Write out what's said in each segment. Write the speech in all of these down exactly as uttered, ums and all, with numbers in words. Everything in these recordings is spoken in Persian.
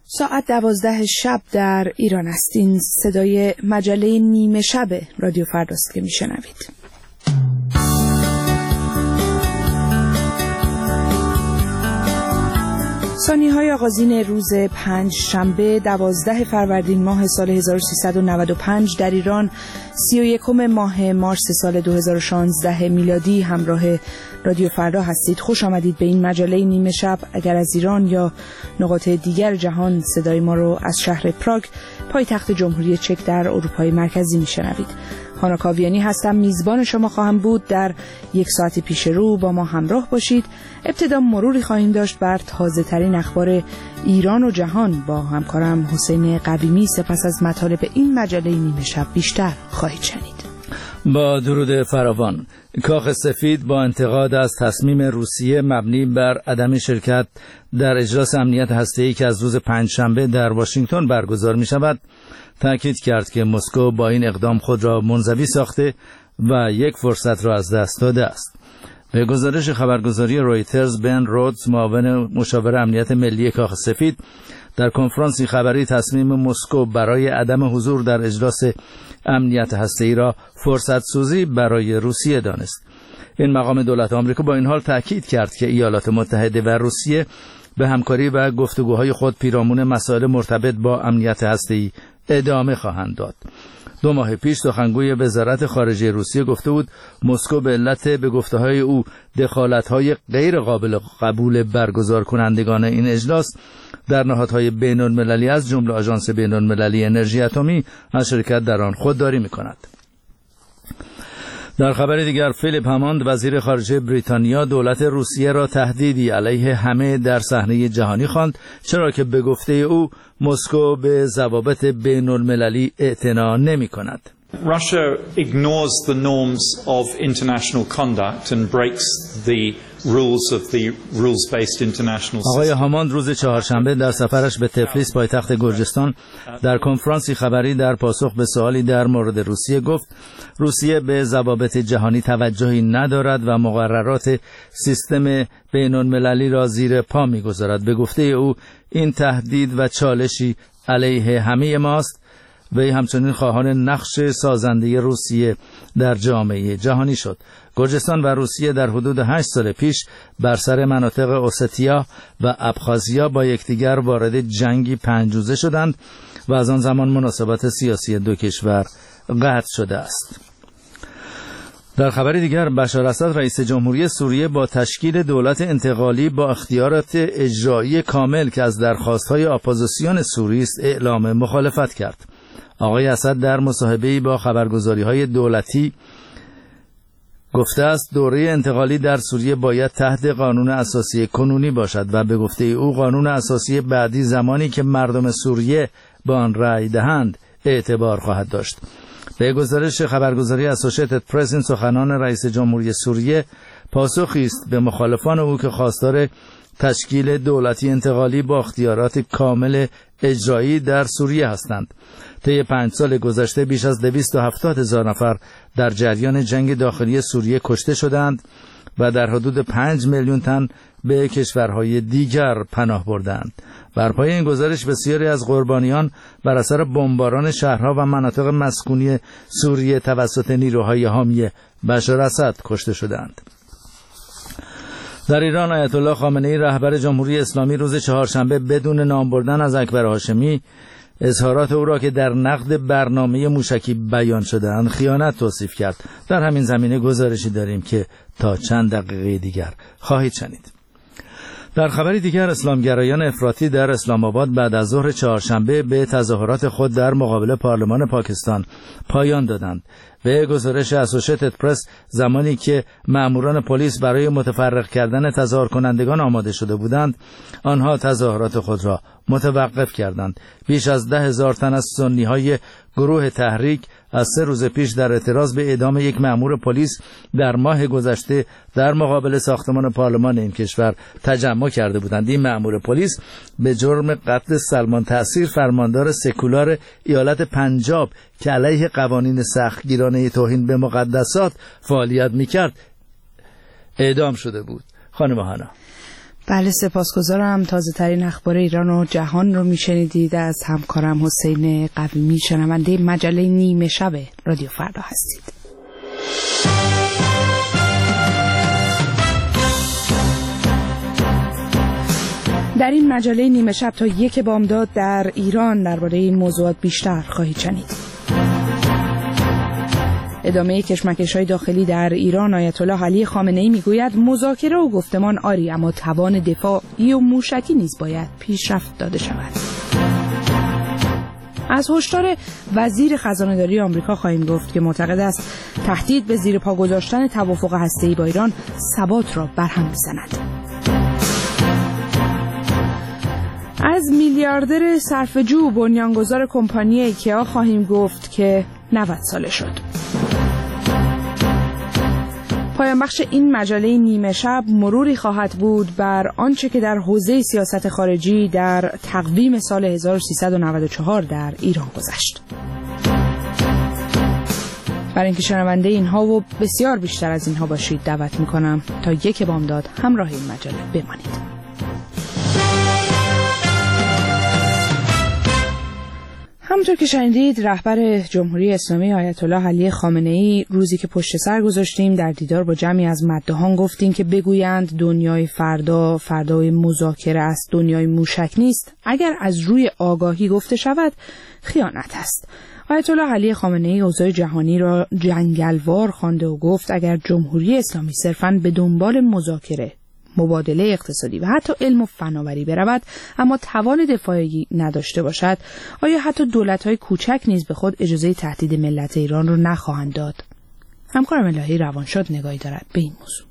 ساعت دوازده شب در ایران است. این صدای مجله نیمه شب رادیو فرداست که میشنوید. ثانیه‌های آغازین روز پنج شنبه دوازده فروردین ماه سال هزار و سیصد و نود و پنج در ایران، سی و یکم ماه مارس سال دو هزار و شانزده میلادی همراه رادیو فردا هستید. خوش آمدید به این مجله نیمه شب. اگر از ایران یا نقاط دیگر جهان صدای ما رو از شهر پراگ، پایتخت جمهوری چک در اروپای مرکزی میشنوید. هانا کاویانی هستم، میزبان شما خواهم بود. در یک ساعت پیش رو با ما همراه باشید. ابتدا مروری خواهیم داشت بر تازه ترین اخبار ایران و جهان با همکارم حسین قویمی. سپس از مطالب این مجله نیمه شب بیشتر خواهید شنید. با درود فراوان. کاخ سفید با انتقاد از تصمیم روسیه مبنی بر عدم شرکت در اجلاس امنیت هسته‌ای که از روز پنجشنبه در واشنگتن برگزار می شود، تأکید کرد که مسکو با این اقدام خود را منزوی ساخته و یک فرصت را از دست داده است. به گزارش خبرگزاری رویترز، بن رودز، معاون مشاور امنیت ملی کاخ سفید، در کنفرانسی خبری تصمیم مسکو برای عدم حضور در اجلاس امنیت هسته‌ای را فرصت سوزی برای روسیه دانست. این مقام دولت آمریکا با این حال تأکید کرد که ایالات متحده و روسیه به همکاری و گفتگوهای خود پیرامون مسائل مرتبط با امنیت هسته‌ای ادامه خواهند داد. دو ماه پیش سخنگوی وزارت خارجه روسیه گفته بود مسکو به علت به گفته‌های او دخالت‌های غیر قابل قبول برگزار کنندگان این اجلاس در نهادهای بین‌المللی از جمله آژانس بین‌المللی انرژی اتمی از شرکت در آن خودداری می‌کند. در خبر دیگر، فیلیپ هماند وزیر خارجه بریتانیا دولت روسیه را تهدیدی علیه همه در صحنه جهانی خواند، چرا که به گفته او مسکو به ضوابط بین المللی اعتنا نمی کند. Russia ignores the norms of international conduct and breaks the rules of the rules-based international system. آقای هاماند روز چهارشنبه در سفرش به تفلیس پایتخت گرجستان در کنفرانسی خبری در پاسخ به سوالی در مورد روسیه گفت روسیه به ضوابط جهانی توجهی ندارد و مقررات سیستم بین‌المللی را زیر پا می‌گذارد. به گفته او این تهدید و چالشی علیه همه ماست. وی همچنین خواهان نقش سازنده روسیه در جامعه جهانی شد. گرجستان و روسیه در حدود هشت سال پیش بر سر مناطق اوستیا و ابخازیا با یکدیگر وارد جنگی پنج روزه شدند و از آن زمان مناسبات سیاسی دو کشور قطع شده است. در خبر دیگر، بشار اسد رئیس جمهوری سوریه با تشکیل دولت انتقالی با اختیارات اجرایی کامل که از درخواست‌های اپوزیسیون سوری است اعلام مخالفت کرد. آقای اسد در مصاحبه‌ای با خبرگزاری‌های دولتی گفته است دوره انتقالی در سوریه باید تحت قانون اساسی کنونی باشد و به گفته او قانون اساسی بعدی زمانی که مردم سوریه به آن رأی دهند اعتبار خواهد داشت. به گزارش خبرگزاری اسوسییتد پرس، این سخنان رئیس جمهوری سوریه پاسخی است به مخالفان او که خواستار تشکیل دولتی انتقالی با اختیارات کامل اجرایی در سوریه هستند. طی پنج سال گذشته بیش از دویست و هفتاد هزار نفر در جریان جنگ داخلی سوریه کشته شدند و در حدود پنج میلیون تن به کشورهای دیگر پناه بردند. بر پای این گزارش بسیاری از قربانیان بر اثر بمباران شهرها و مناطق مسکونی سوریه توسط نیروهای حامی بشار اسد کشته شدند. در ایران، آیت الله خامنه‌ای رهبر جمهوری اسلامی روز چهارشنبه بدون نام بردن از اکبر هاشمی اظهارات او را که در نقد برنامه موشکی بیان شده‌اند خیانت توصیف کرد. در همین زمینه گزارشی داریم که تا چند دقیقه دیگر خواهید شنید. در خبری دیگر، اسلامگرایان افراطی در اسلام آباد بعد از ظهر چهارشنبه به تظاهرات خود در مقابل پارلمان پاکستان پایان دادند. به گزارش اسوسییتد پرس، زمانی که مأموران پلیس برای متفرق کردن تظاهر کنندگان آماده شده بودند، آنها تظاهرات خود را متوقف کردند. بیش از ده هزار تن از سنی‌های گروه تحریک از سه روز پیش در اعتراض به اعدام یک مأمور پلیس در ماه گذشته در مقابل ساختمان پارلمان این کشور تجمع کرده بودند. این مأمور پلیس به جرم قتل سلمان تأثیر، فرماندار سکولار ایالت پنجاب که علیه قوانین سختگیرانه توهین به مقدسات فعالیت می‌کرد، اعدام شده بود. خانم هانا. بله سپاسگزارم. تازه ترین اخبار ایران و جهان رو میشنیدید از همکارم حسین قویمی. شنونده مجله نیمه شب رادیو فردا هستید. در این مجله نیمه شب تا یک بامداد در ایران درباره این موضوعات بیشتر خواهید شنید. ادامه کشمکش‌های داخلی در ایران، آیت الله علی خامنه‌ای میگوید مذاکره و گفتمان آری، اما توان دفاعی و موشکی نیز باید پیشرفت داده شود. از هشدار وزیر خزانه‌داری آمریکا خواهیم گفت که معتقد است تهدید به زیر پا گذاشتن توافق هسته‌ای با ایران ثبات را برهم می‌زند. از میلیاردر صرفه‌جو بنیانگذار کمپانی ایکیا خواهیم گفت که نود ساله شد. پایان بخش این مجله نیمه شب مروری خواهد بود بر آنچه که در حوزه سیاست خارجی در تقویم سال هزار و سیصد و نود و چهار در ایران گذشت. برای اینکه شنونده اینها و بسیار بیشتر از اینها باشید دعوت میکنم تا یک بامداد همراه این مجله بمانید. همونطور که شنیدید رهبر جمهوری اسلامی آیت الله علی خامنه‌ای روزی که پشت سر گذاشتیم در دیدار با جمعی از مداحان گفتیم که بگویند دنیای فردا فردای مذاکره است، دنیای موشک نیست، اگر از روی آگاهی گفته شود خیانت است. آیت الله علی خامنه‌ای اوضاع جهانی را جنگلوار خوانده و گفت اگر جمهوری اسلامی صرفاً به دنبال مذاکره، مبادله اقتصادی و حتی علم و فناوری برود اما توان دفاعی نداشته باشد، آیا حتی دولت‌های کوچک نیز به خود اجازه تهدید ملت ایران را نخواهند داد؟ همکارم الهی روانشاد نگاهی دارد به این موضوع.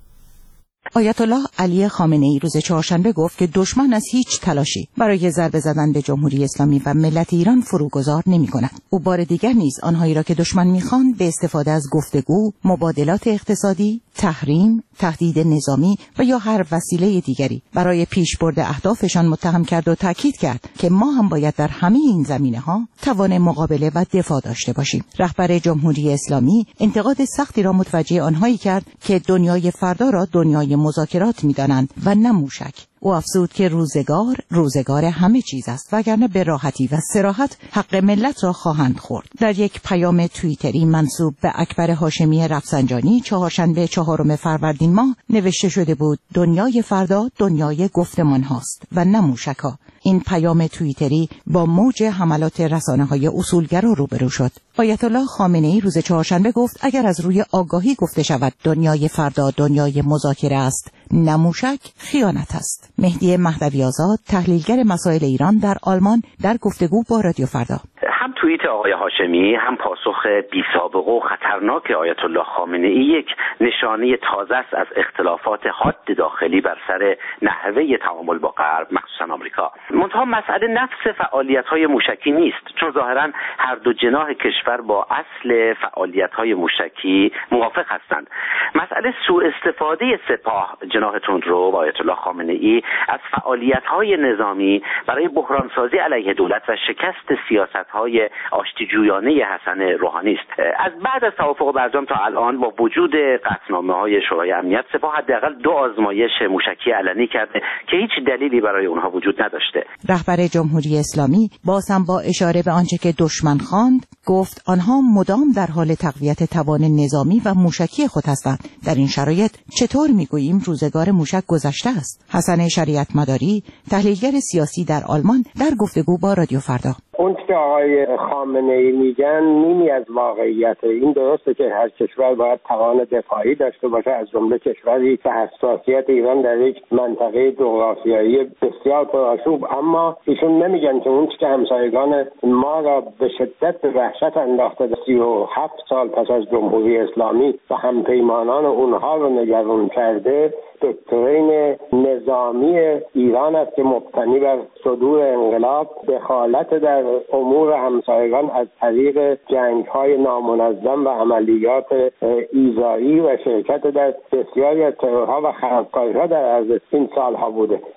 آیت الله علی خامنه‌ای روز چهارشنبه گفت که دشمن از هیچ تلاشی برای ضربه زدن به جمهوری اسلامی و ملت ایران فروگذار نمی‌کند. او بار دیگر نیز آنهایی را که دشمن می‌خواند به استفاده از گفتگو، مبادلات اقتصادی، تحریم، تهدید نظامی و یا هر وسیله دیگری برای پیشبرد اهدافشان متهم کرد و تاکید کرد که ما هم باید در همه این زمینه‌ها توان مقابله و دفاع داشته باشیم. رهبر جمهوری اسلامی انتقاد سختی را متوجه آنهایی کرد که دنیای فردا را دنیای مذاکرات می‌دانند و نه موشک. او افزود که روزگار روزگار همه چیز است وگرنه به راحتی و صراحت حق ملت را خواهند خورد. در یک پیام توییتری منسوب به اکبر هاشمی رفسنجانی چهارشنبه چهارم فروردین ماه نوشته شده بود دنیای فردا دنیای گفتمان هاست و نه موشک‌ها. این پیام توییتری با موج حملات رسانه‌های اصولگرا روبرو شد. آیت الله خامنه‌ای روز چهارشنبه گفت اگر از روی آگاهی گفته شود دنیای فردا دنیای مذاکره است نه موشک، خیانت است. مهدی مهدوی آزاد، تحلیلگر مسائل ایران در آلمان، در گفتگو با رادیو فردا. هم توییت آقای هاشمی هم پاسخ بی‌سابقه و خطرناک آیت الله خامنه‌ای یک نشانه تازه است از اختلافات حاد داخلی بر سر نحوه تعامل با غرب، مخصوصا آمریکا. منتها مسئله نفس فعالیت‌های موشکی نیست، چون ظاهراً هر دو جناح کشور با اصل فعالیت‌های موشکی موافق هستند. مسئله سوء استفاده سپاه جناح تندرو و آیت الله خامنه‌ای از فعالیت‌های نظامی برای بحرانسازی علیه دولت و شکست سیاست‌های آشتیجویانه حسن روحانی است. از بعد از توافق برجام تا الان با وجود قطعنامه‌های شورای امنیت سپاه حداقل دو آزمایش موشکی علنی کرده که هیچ دلیلی برای اونها وجود نداشته. رهبر جمهوری اسلامی باز هم با اشاره به آنچه که دشمن خواند گفت آنها مدام در حال تقویت توان نظامی و موشکی خود هستند. در این شرایط چطور میگوییم روزگار موشک گذشته است؟ حسن شریعت مداری، تحلیلگر سیاسی در آلمان، در گفتگو با رادیو فردا. اون که آقای خامنه‌ای میگن نیمی از واقعیت. این درسته که هر کشور باید توان دفاعی داشته باشه، از جمله کشوری که حساسیت ایران در یک منطقه جغرافیایی بسیار پرآشوب، اما ایشون نمیگن که اون که همسایگان ما را به شدت به وحشت انداخته سی و هفت سال پس از جمهوری اسلامی و همپیمانان اونها رو نگران کرده، دکترین نظامی ایران است که مبتنی بر صدور انقلاب، دخالت در امور همسایگان از طریق جنگ‌های نامنظم و عملیات ایذایی و شرکت در بسیاری از ترورها و خرابکاری‌ها در عرض این سالها بوده.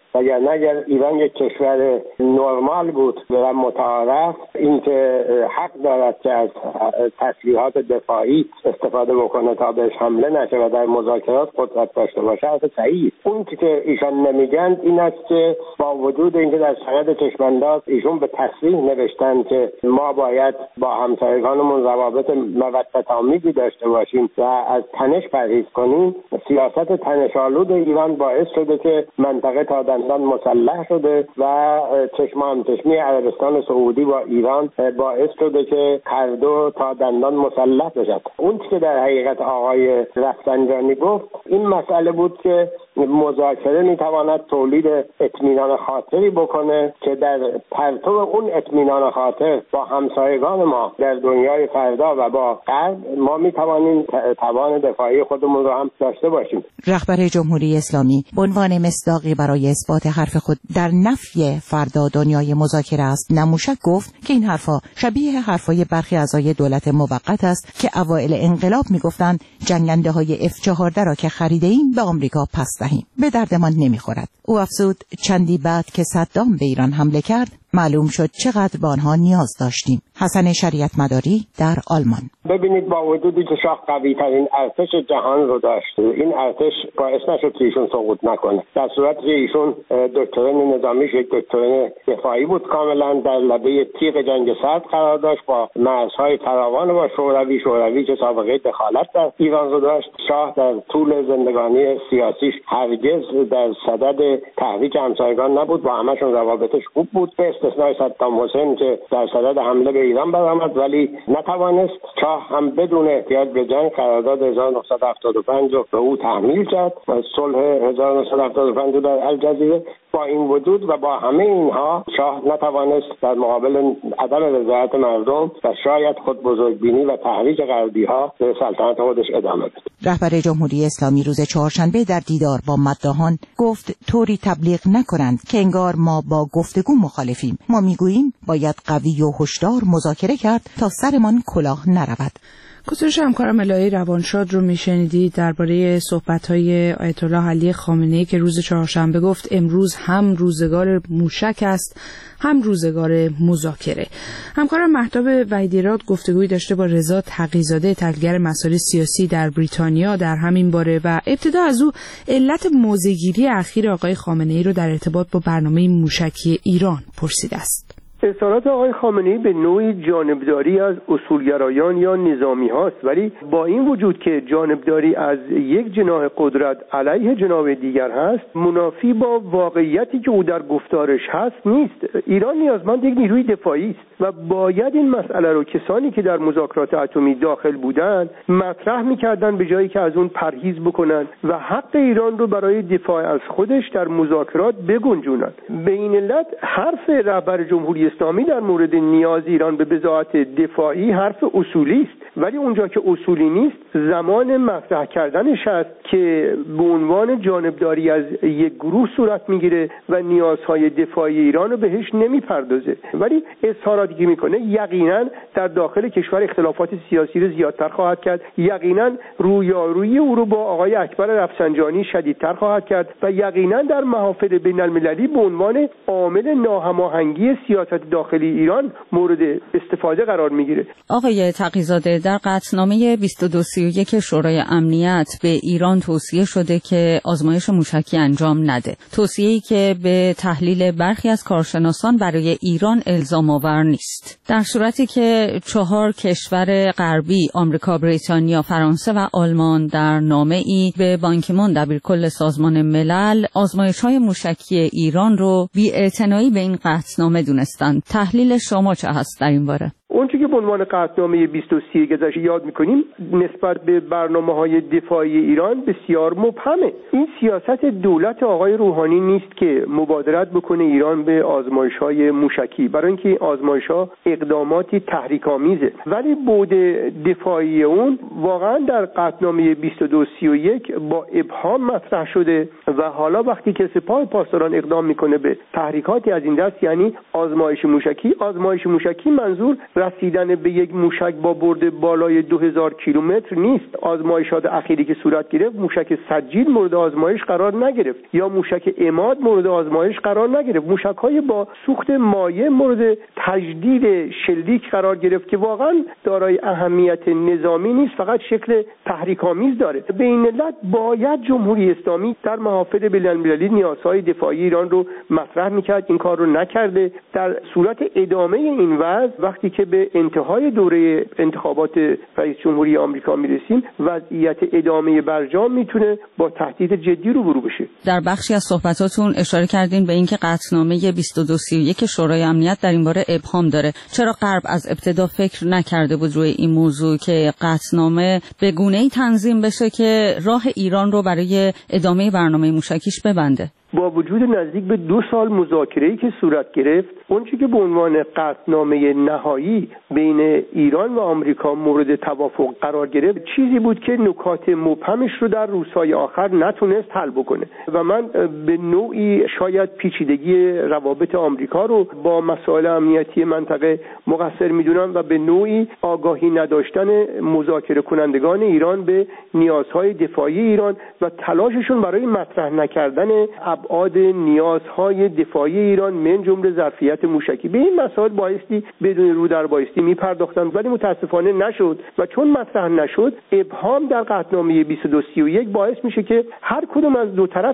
وگرنه اگر ایران یک کشور نرمال بود و متعارف، اینکه حق دارد که از تسلیحات دفاعی استفاده بکنه تا بهش حمله نشه و در مذاکرات قدرت داشته باشه، حرف صحیح. اون که ایشان نمیگن این است که با وجود اینکه در سند چشمانداز ایشون به تصریح نوشتن که ما باید با همسایگانمون روابط مودت‌آمیزی داشته باشیم و از تنش پرهیز کنیم، سیاست تنش‌آلود ایران باعث شده که منطقه تا دندان مسلح شده و چشم همچشمی عربستان سعودی با ایران باعث شده که هر دو تا دندان مسلح بشد. اون که در حقیقت آقای رفسنجانی گفت این مسئله بود که مذاکره میتواند تولید اطمینان خاطری بکنه که در پرتو اون اطمینان خاطر با همسایگان ما در دنیای فردا و با غرب ما میتوانیم توان دفاعی خودمون رو هم داشته باشیم. رهبر جمهوری اسلامی به عنوان مصداقی برای اثبات حرف خود در نفی فردا دنیای مذاکره است، نموشک گفت که این حرفا شبیه حرفای برخی اعضای دولت موقت است که اوایل انقلاب میگفتند جنگنده های اف چهارده را که خریده ایم به آمریکا پس دهیم، به دردمان نمیخورد. او افزود چندی بعد که صدام به ایران حمله کرد معلوم شد چقدر به آنها نیاز داشتیم. حسن شریعت مداری در آلمان. ببینید با وجودی که شاه قوی ترین ارتش جهان رو داشت، این ارتش باعث نشد که ایشون سقوط نکنه. در صورتی که ایشون دکترین نظامیش یک دکترین دفاعی بود، کاملا در لبه تیغ جنگ سرد قرار داشت، با مرزهای فراوان با شوروی شوروی که سابقه دخالت در ایران رو داشت. شاه در طول زندگانی سیاسیش هرگز در صدد تحریک همسایگان نبود، با همشون روابطش خوب بود، به استثنای صدام حسین که در صدد حمله به ایران برآمد ولی نتوانست. شاه هم بدون احتیاج به جنگ قرارداد هزار و نهصد و هفتاد و پنج رو به او تحمیل کرد و صلح هزار و نهصد و هفتاد و پنج در الجزیره. با این وجود و با همه اینها شاه نتوانست در مقابل عدم رضایت مردم و شاید خود بزرگبینی و تحریک غربی‌ها به سلطنت خودش ادامه بده. رهبر جمهوری اسلامی روز چهارشنبه در دیدار با مداحان گفت طوری تبلیغ نکنند که انگار ما با گفتگو مخالفیم. ما میگوییم باید قوی و هوشیار مذاکره کرد تا سرمان کلاه نرود. گزارش همکارم الهی روانشاد رو میشنیدید درباره صحبت‌های آیت الله علی خامنه‌ای که روز چهارشنبه گفت امروز هم روزگار موشک است هم روزگار مذاکره. همکارم مهتاب وحیدی‌راد گفتگویی داشته با رضا تقی‌زاده تحلیلگر مسائل سیاسی در بریتانیا در همین باره و ابتدا از او علت موضع‌گیری اخیر آقای خامنه‌ای رو در ارتباط با برنامه موشکی ایران پرسیده است. اظهارات آقای خامنه‌ای به نوعی جانبداری از اصولگرایان یا نظامی هاست، ولی با این وجود که جانبداری از یک جناح قدرت علیه جناح دیگر هست، منافی با واقعیتی که او در گفتارش هست نیست. ایران نیازمند یک نیروی دفاعی است و باید این مسئله رو کسانی که در مذاکرات اتمی داخل بودند مطرح می‌کردند به جایی که از اون پرهیز بکنند و حق ایران رو برای دفاع از خودش در مذاکرات بگنجونند. به این علت حرف رهبر جمهوری اسلامی در مورد نیاز ایران به بضاعت دفاعی حرف اصولی است، ولی اونجا که اصولی نیست زمان مطرح کردنش است که به عنوان جانبداری از یک گروه صورت میگیره و نیازهای دفاعی ایران رو بهش نمیپردازه. ولی اظهاراتی که میکنه یقینا در داخل کشور اختلافات سیاسی رو زیادتر خواهد کرد، یقینا رویارویی او رو با آقای اکبر رفسنجانی شدیدتر خواهد کرد و یقینا در محافل بین المللی به عنوان عامل ناهماهنگی سیاست داخلی ایران مورد استفاده قرار میگیره. آقای تقی‌زاده، در قطعنامه بیست و دو سی و یک شورای امنیت به ایران توصیه شده که آزمایش موشکی انجام نده. توصیه‌ای که به تحلیل برخی از کارشناسان برای ایران الزام آور نیست. در صورتی که چهار کشور غربی، آمریکا، بریتانیا، فرانسه و آلمان در نامه‌ای به بان کی مون دبیرکل سازمان ملل آزمایش‌های موشکی ایران رو بی‌اعتنایی به این قطعنامه دونستند. تحلیل شما چه هست در این باره؟ اون چیزی که به عنوان قطعنامه بیست و سی گذشته یاد می‌کنیم نسبت به برنامه‌های دفاعی ایران بسیار مبهمه. این سیاست دولت آقای روحانی نیست که مبادرت بکنه ایران به آزمایش‌های موشکی، برای اینکه این آزمایش‌ها اقداماتی تحریک‌آمیزه، ولی بعد دفاعی اون واقعا در قطعنامه بیست و دو سی و یک با ابهام مطرح شده و حالا وقتی که سپاه پاسداران اقدام می‌کنه به تحریکاتی از این دست، یعنی آزمایش موشکی، آزمایش موشکی منظور رسیدن رسیدن به یک موشک با برد بالای دو هزار کیلومتر نیست. آزمایشات اخیری که صورت گرفت موشک سجیل مورد آزمایش قرار نگرفت یا موشک عماد مورد آزمایش قرار نگرفت. موشک‌های با سوخت مایع مورد تجدید شلیک قرار گرفت که واقعا دارای اهمیت نظامی نیست، فقط شکل تحریک‌آمیز داره. به این علت باید جمهوری اسلامی در محافل بین‌المللی نیازهای دفاعی ایران رو مطرح می‌کرد. این کار رو نکرده. در صورت ادامه این وضع وقتی که به انتهای دوره انتخابات رئیس جمهوری آمریکا میرسیم وضعیت ادامه برجام میتونه با تهدید جدی روبرو بشه. در بخشی از صحبتاتون اشاره کردین به اینکه قطعنامه بیست و دو سی و یک شورای امنیت در این باره ابهام داره. چرا غرب از ابتدا فکر نکرده بود روی این موضوع که قطعنامه به گونه‌ای تنظیم بشه که راه ایران رو برای ادامه برنامه موشکیش ببنده؟ با وجود نزدیک به دو سال مذاکره‌ای که صورت گرفت، اون چیزی که به عنوان قطعنامه نهایی بین ایران و آمریکا مورد توافق قرار گرفت چیزی بود که نکات مبهمش رو در روزهای آخر نتونست حل بکنه و من به نوعی شاید پیچیدگی روابط آمریکا رو با مسائل امنیتی منطقه مقصر میدونم و به نوعی آگاهی نداشتن مذاکره کنندگان ایران به نیازهای دفاعی ایران و تلاششون برای مطرح نکردن ابعاد نیازهای دفاعی ایران من جمله ظرفیت موشکی. به این مسائل بایستی بدون رو در بایستی میپرداختند ولی متاسفانه نشد و چون مطرح نشد ابهام در قطعنامه بیست و دو سی و یک باعث میشه که هر کدوم از دو طرف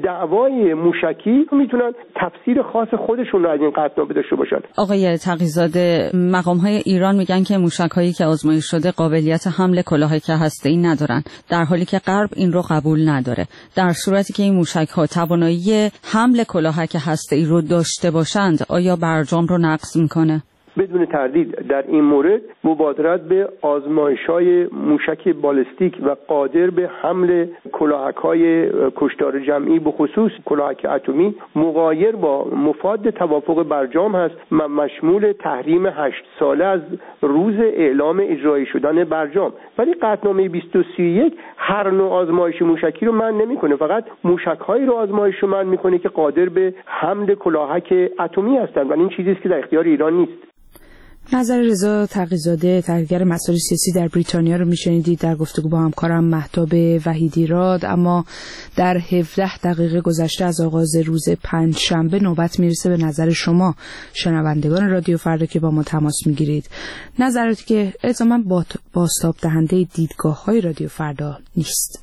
دعوای موشکی میتونن تفسیر خاص خودشون رو از این قطعنامه داشته باشن. آقای تقی‌زاده، مقام‌های ایران میگن که موشک‌هایی که آزمایش شده قابلیت حمل کلاهک هسته‌ای ندارن، در حالی که غرب این رو قبول نداره. در صورتی که این موشک‌ها توانایی حمل کلاهک هسته‌ای رو داشته باشند، آیا برجام رو نقض میکنه؟ بدون تردید در این مورد مبادرت به آزمایش‌های موشک بالستیک و قادر به حمل کلاهک‌های کشتار جمعی به خصوص کلاهک اتمی مغایر با مفاد توافق برجام هست و مشمول تحریم هشت ساله از روز اعلام اجرایی شدن برجام. ولی قطعنامه بیست و سی و یک هر نوع آزمایش موشکی رو منع نمی‌کنه، فقط موشک‌هایی رو آزمایش رو منع می‌کنه که قادر به حمل کلاهک اتمی هستند و این چیزی است که در اختیار ایران نیست. نظر رضا تقی‌زاده، تحلیلگر مسائل سیاسی در بریتانیا رو میشنیدید در گفتگو با همکارم مهتاب وحیدیراد. اما در هفده دقیقه گذشته از آغاز روز پنج شنبه نوبت میرسه به نظر شما شنوندگان رادیو فردا که با ما تماس میگیرید، نظراتی که الزاماً بازتاب دهنده دیدگاه‌های رادیو فردا نیست.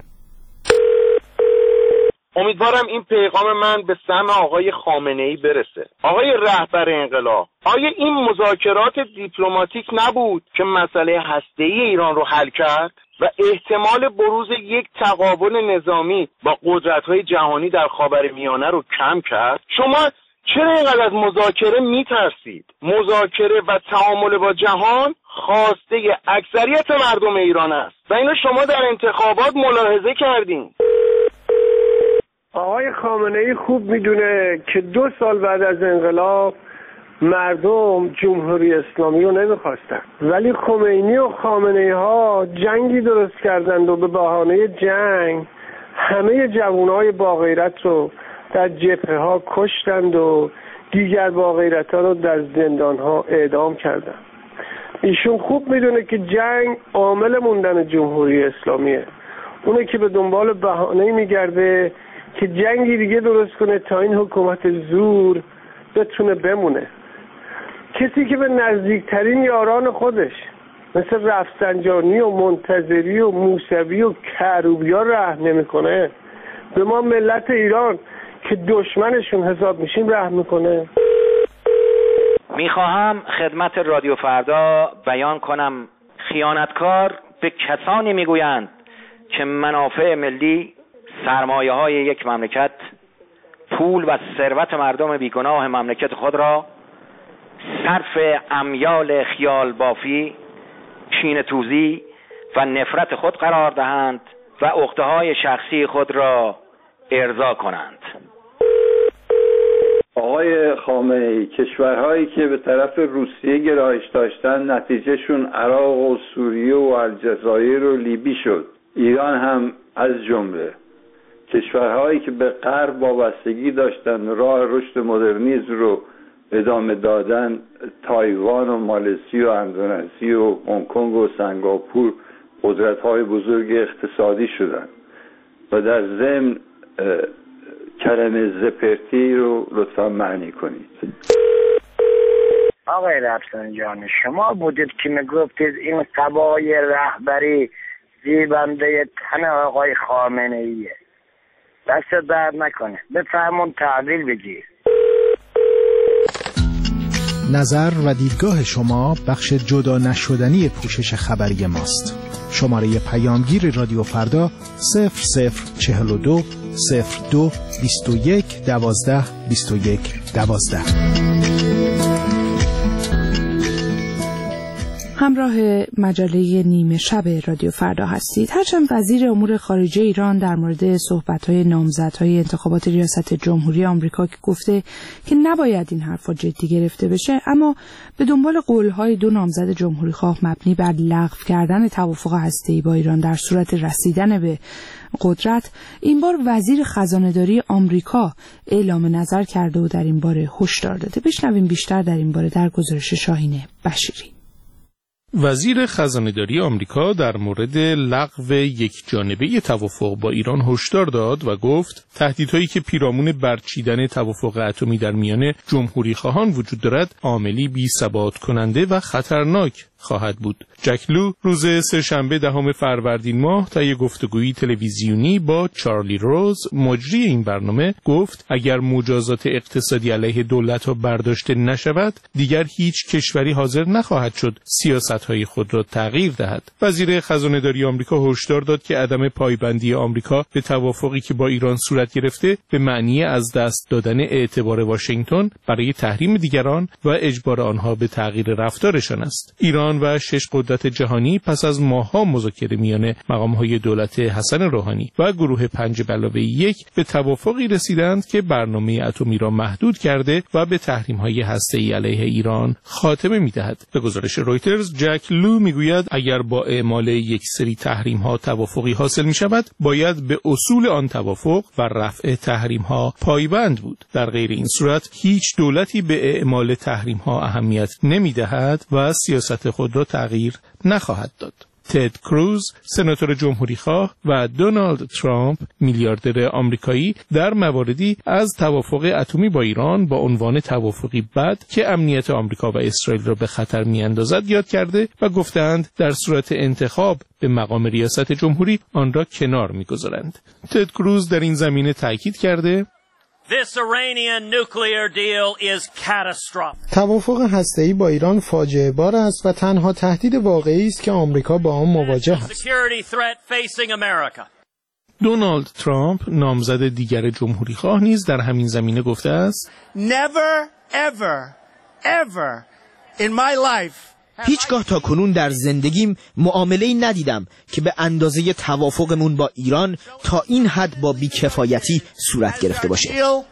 امیدوارم این پیغام من به سمع آقای خامنه‌ای برسه. آقای رهبر انقلاب، آیا این مذاکرات دیپلماتیک نبود که مسئله هسته‌ای ایران رو حل کرد و احتمال بروز یک تقابل نظامی با قدرت‌های جهانی در خاورمیانه رو کم کرد؟ شما چرا اینقدر از مذاکره میترسید؟ مذاکره و تعامل با جهان خواسته اکثریت مردم ایران است و اینو شما در انتخابات ملاحظه کردین. آقای خامنه‌ای خوب میدونه که دو سال بعد از انقلاب مردم جمهوری اسلامی رو نمیخواستن، ولی خمینی و خامنه‌ای ها جنگی درست کردند و به بهانه جنگ همه جوانای با غیرت رو در جبهه ها کشتند و دیگر با غیرت ها رو در زندان ها اعدام کردند. ایشون خوب میدونه که جنگ عامل موندن جمهوری اسلامیه، اونه که به دنبال بهانه‌ای میگرده که جنگی دیگه درست کنه تا این حکومت زور بتونه بمونه. کسی که به نزدیکترین یاران خودش مثل رفسنجانی و منتظری و موسوی و کروبیا رحم نمیکنه، به ما ملت ایران که دشمنشون حساب میشیم رحم میکنه. میخواهم خدمت رادیو فردا بیان کنم خیانتکار به کسانی میگویند که منافع ملی، سرمایه های یک مملکت، پول و ثروت مردم بیگناه مملکت خود را صرف امیال خیال بافی، کینه توزی و نفرت خود قرار دهند و عقده‌های شخصی خود را ارضا کنند. آقای خامنه‌ای، کشورهایی که به طرف روسیه گرایش داشتن نتیجهشون عراق و سوریه و الجزایر و لیبی شد. ایران هم از جمله. کشورهایی که به غرب وابستگی داشتن راه رشد مدرنیسم رو ادامه دادن تایوان و مالزی و اندونزی و هنگ کنگ و سنگاپور قدرت‌های بزرگ اقتصادی شدن و در ضمن کلمه زپرتی رو لطفا معنی کنید. آقای رفسنجانی، شما بودید که میگفتید این قبای رهبری زیبنده تن آقای خامنه ایه. دست درد نکنه، بفرمون تحویل بگیر. نظر و دیدگاه شما بخش جدا نشدنی پوشش خبری ماست. شماره پیامگیر رادیو فردا صفر صفر چهل و دو صفر دو بیست و یک دوازده بیست و یک دوازده. همراه مجله نیمه شب رادیو فردا هستید. هرچند وزیر امور خارجه ایران در مورد صحبت‌های نامزدهای انتخابات ریاست جمهوری آمریکا که گفته که نباید این حرفا جدی گرفته بشه، اما به دنبال قول‌های دو نامزد جمهوری‌خواه مبنی بر لغو کردن توافق هسته‌ای با ایران در صورت رسیدن به قدرت، این بار وزیر خزانه‌داری آمریکا اعلام نظر کرده و در این باره هشدار داده. بشنویم بیشتر در این باره در گزارش شاهین بشیری. وزیر خزانه‌داری آمریکا در مورد لغو یک جانبه توافق با ایران هشدار داد و گفت تهدیدهایی که پیرامون برچیدن توافق اتمی در میان جمهوری‌خواهان وجود دارد عاملی بی‌ثبات کننده و خطرناک خواهد بود. جک لو روز سه‌شنبه دهم فروردین ماه طی گفتگویی تلویزیونی با چارلی روز مجری این برنامه گفت اگر مجازات اقتصادی علیه دولت‌ها برداشته نشود دیگر هیچ کشوری حاضر نخواهد شد سیاست‌های خود را تغییر دهد. وزیر خزانه‌داری آمریکا هشدار داد که عدم پایبندی آمریکا به توافقی که با ایران صورت گرفته به معنی از دست دادن اعتبار واشنگتن برای تحریم دیگران و اجبار آنها به تغییر رفتارشان است. ایران و شش قدرت جهانی پس از ماه‌ها مذاکره میان مقام‌های دولت حسن روحانی و گروه پنج به علاوه یک به توافقی رسیدند که برنامه اتمی را محدود کرده و به تحریم‌های هسته‌ای علیه ایران خاتمه می‌دهد. به گزارش رویترز جک لو میگوید اگر با اعمال یک سری تحریم‌ها توافقی حاصل می‌شود باید به اصول آن توافق و رفع تحریم‌ها پایبند بود. در غیر این صورت هیچ دولتی به اعمال تحریم‌ها اهمیت نمی‌دهد و سیاست خود را تغییر نخواهد داد. تد کروز سناتور جمهوریخواه و دونالد ترامپ میلیاردر آمریکایی در مواردی از توافق اتمی با ایران با عنوان توافقی بد که امنیت آمریکا و اسرائیل را به خطر میاندازد یاد کرده و گفتند در صورت انتخاب به مقام ریاست جمهوری آن را کنار میگذارند. تد کروز در این زمینه تاکید کرده This Iranian nuclear deal is catastrophic. توافق هسته‌ای با ایران فاجعه بار است و تنها تهدید واقعی است که آمریکا با آن مواجه است. دونالد ترامپ نامزد دیگر جمهوریخواه نیز در همین زمینه گفته است Never ever ever in my life هیچگاه تا کنون در زندگیم معامله‌ای ندیدم که به اندازه توافقمون با ایران تا این حد با بی‌کفایتی صورت گرفته باشه.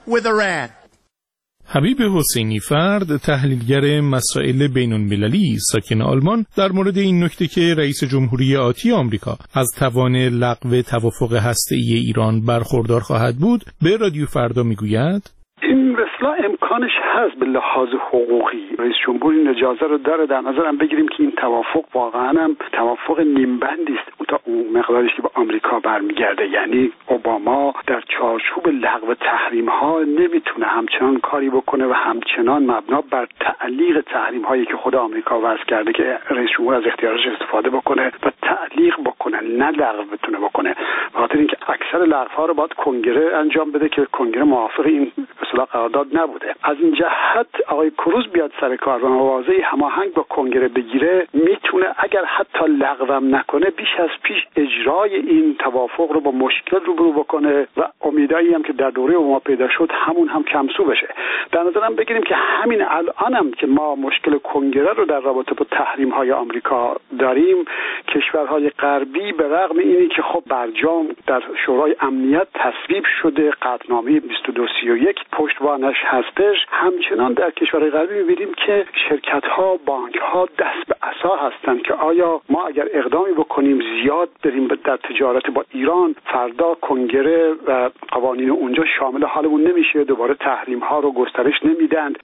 حبیب حسینی فرد تحلیلگر مسائل بین‌المللی ساکن آلمان در مورد این نکته که رئیس جمهوری آتی آمریکا از توان لغو توافق هسته‌ای ایران برخوردار خواهد بود به رادیو فردا میگوید این اصلا امکانش هست به لحاظ حقوقی. رئیس جمهور این اجازه رو داره. در نظرم بگیریم که این توافق واقعا هم توافق نیمبندی است تا اون مقدارش که با آمریکا برمیگرده. یعنی اوباما در چارچوب لغو تحریم ها نمیتونه همچنان کاری بکنه و همچنان مبنا بر تعلیق تحریم هایی که خود آمریکا وضع کرده که رئیس جمهور از اختیارش استفاده بکنه و تعلیق بکنه، نه لغو بتونه بکنه. خاطر اینکه اکثر لغو ها رو باید کنگره انجام بده که کنگره موافق این اصلا قرارداد نبوده. از این جهت آقای کروز بیاد سر کار و واضحی هماهنگ با کنگره بگیره، میتونه اگر حتی لغوم نکنه بیش از پیش اجرای این توافق رو با مشکل روبرو بکنه و امیدایی هم که در دوره اوباما پیدا شد همون هم کمسو بشه. در نظرم بگیریم که همین الانم که ما مشکل کنگره رو در رابطه با تحریم های آمریکا داریم، کشورهای غربی به رغم اینی که خب برجام در شورای امنیت تصویب شده، قطعنامه بیست و دو سی و یک پشتوانش هستش، همچنان در کشورهای غربی می‌بینیم که شرکت‌ها، بانک‌ها دست به عصا هستند که آیا ما اگر اقدامی بکنیم زیاد بریم در تجارت با ایران، فردا کنگره و قوانین اونجا شامل حالمون نمیشه، دوباره تحریم‌ها رو گسترش نمیدن.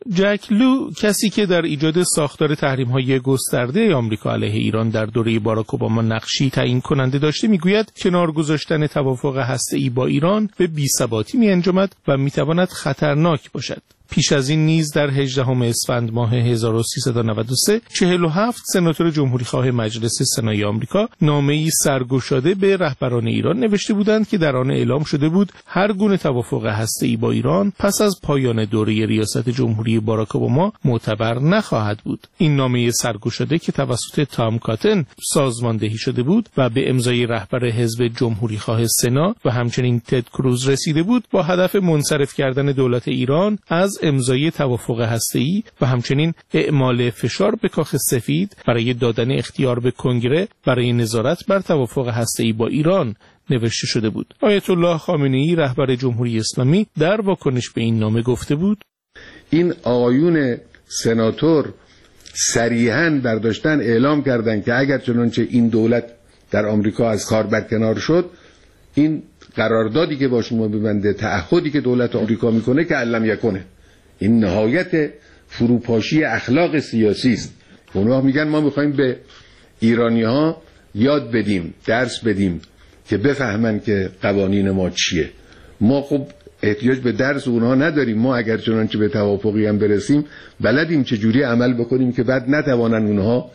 جک لو، کسی که در ایجاد ساختار تحریم‌های گسترده آمریکا علیه ایران در دوره باراک اوباما نقشی تعیین کننده داشته، میگوید کنار گذاشتن توافق هسته‌ای با ایران به بی‌ثباتی می‌انجامد و می‌تواند خطرناک باشد. پیش از این نیز در هجدهم اسفند ماه هزار و سیصد و نود و سه چهل و هفت سناتور جمهوریخواه مجلس سنای آمریکا نامه‌ای سرگشاده به رهبران ایران نوشته بودند که در آن اعلام شده بود هر گونه توافق هسته‌ای با ایران پس از پایان دوره ریاست جمهوری باراک اوباما معتبر نخواهد بود. این نامه سرگشاده که توسط تام کاتن سازماندهی شده بود و به امضای رهبر حزب جمهوریخواه سنا و همچنین تد کروز رسیده بود، با هدف منصرف کردن دولت ایران از امضای توافق هسته‌ای و همچنین اعمال فشار به کاخ سفید برای دادن اختیار به کنگره برای نظارت بر توافق هسته‌ای با ایران نوشته شده بود. آیت الله خامنه‌ای رهبر جمهوری اسلامی در واکنش به این نامه گفته بود: این آقایون سناتور صریحاً برداشتن اعلام کردند که اگر چنانچه این دولت در آمریکا از کار برکنار شد، این قراردادی که با شما ببنده، تعهدی که دولت آمریکا میکنه که علم یکنه. این نهایت فروپاشی اخلاق سیاسی است. اونها میگن ما میخوایم به ایرانی ها یاد بدیم، درس بدیم که بفهمن که قوانین ما چیه. ما خب احتیاج به درس اونها نداریم. ما اگر چنانچه به توافقی هم برسیم بلدیم چجوری عمل بکنیم که بعد نتوانن اونها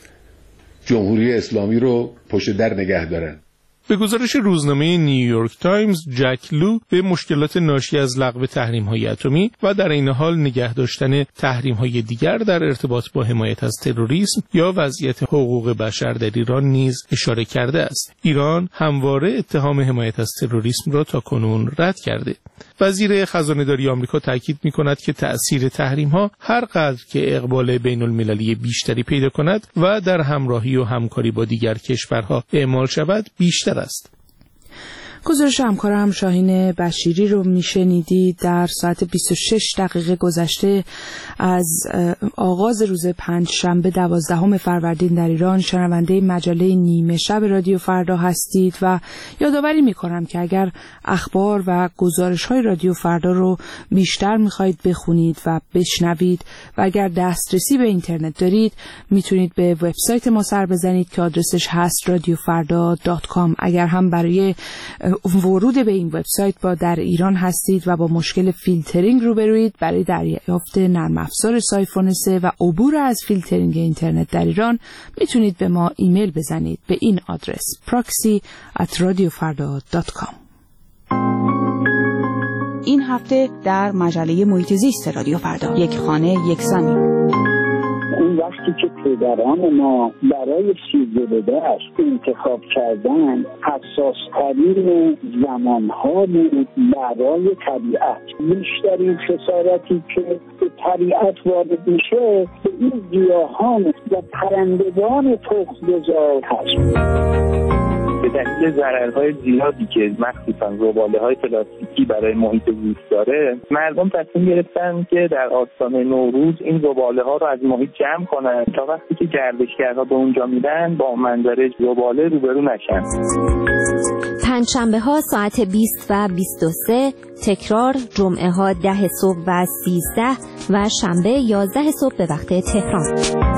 جمهوری اسلامی رو پشت در نگه دارن. به گزارش روزنامه نیویورک تایمز، جک لو به مشکلات ناشی از لغو تحریم‌های اتمی و در این حال نگه داشتن تحریم‌های دیگر در ارتباط با حمایت از تروریسم یا وضعیت حقوق بشر در ایران نیز اشاره کرده است. ایران همواره اتهام حمایت از تروریسم را تاکنون رد کرده. وزیر خزانه‌داری آمریکا تاکید می‌کند که تأثیر تحریم‌ها هر قدر که اقبال بین‌المللی بیشتری پیدا کند و در همراهی و همکاری با دیگر کشورها اعمال شود بیشتر است. گزارش همکارم شاهین بشیری رو میشنیدید. در ساعت بیست و شش دقیقه گذشته از آغاز روز پنج شنبه دوازدهم فروردین در ایران شنونده مجله نیمه شب رادیو فردا هستید و یادآوری میکنم که اگر اخبار و گزارش های رادیو فردا رو بیشتر میخواهید بخونید و بشنوید و اگر دسترسی به اینترنت دارید میتونید به وبسایت ما سر بزنید که آدرسش هست رادیو فردا دات کام. اگر هم برای ورود به این وبسایت با در ایران هستید و با مشکل فیلترینگ روبروید، برای دریافت نرم افزار سایفون سه و عبور از فیلترینگ اینترنت در ایران میتونید به ما ایمیل بزنید به این آدرس proxy at radiofarda dot com. این هفته در مجله محیط زیست رادیو فردا، یک خانه یک زمین. اون وقتی که پدران ما برای سیزده دشت انتخاب کردن حساسترین زمانها بود برای طبیعت. بیشترین خسارتی که به طبیعت وارد میشه به این گیاهان و پرندگان تخم‌گذار هست. به دلیل ضررهای زیادی که مخصوصا زباله‌های پلاستیکی برای محیط زیست داره، مردم تصمیم گرفتن که در آستانه نوروز این زباله‌ها رو از محیط جمع کنن تا وقتی که گردشگرها به اونجا میرن با منظره زباله روبرو نشن. پنجشنبه ها ساعت بیست و بیست و سه، تکرار جمعه ها ده صبح و سیزده و شنبه یازده صبح به وقت تهران.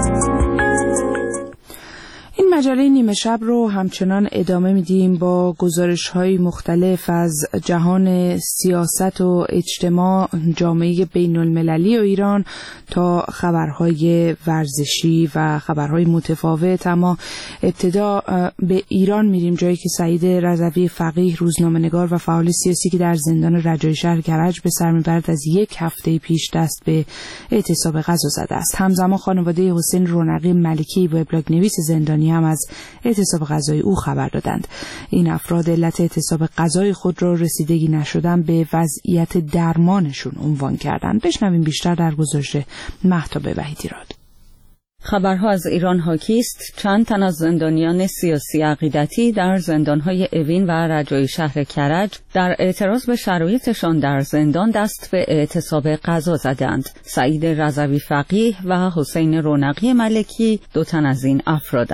این مجله نیمه شب رو همچنان ادامه میدیم با گزارش‌های مختلف از جهان سیاست و اجتماع، جامعه بین المللی و ایران تا خبرهای ورزشی و خبرهای متفاوت. اما ابتدا به ایران میریم، جایی که سعید رضوی فقیه، روزنامه‌نگار و فعال سیاسی که در زندان رجایی شهر کرج به سر میبرد، از یک هفته پیش دست به اعتصاب غذا زده است. همزمان خانواده حسین رونقی ملکی و وبلاگ نویس زندانی هم از اعتصاب غذای او خبر دادند. این افراد علت اعتصاب غذای خود را رسیدگی نشدن به وضعیت درمانشون عنوان کردند. بشنویم بیشتر در گزارش مهتاب وحیدیراد. خبرها از ایران حاکی است. چند تن از زندانیان سیاسی عقیدتی در زندانهای اوین و رجایی شهر کرج در اعتراض به شرایطشان در زندان دست به اعتصاب غذا زدند. سعید رضوی فقیه و حسین رونقی ملکی دو تن از این افرادند.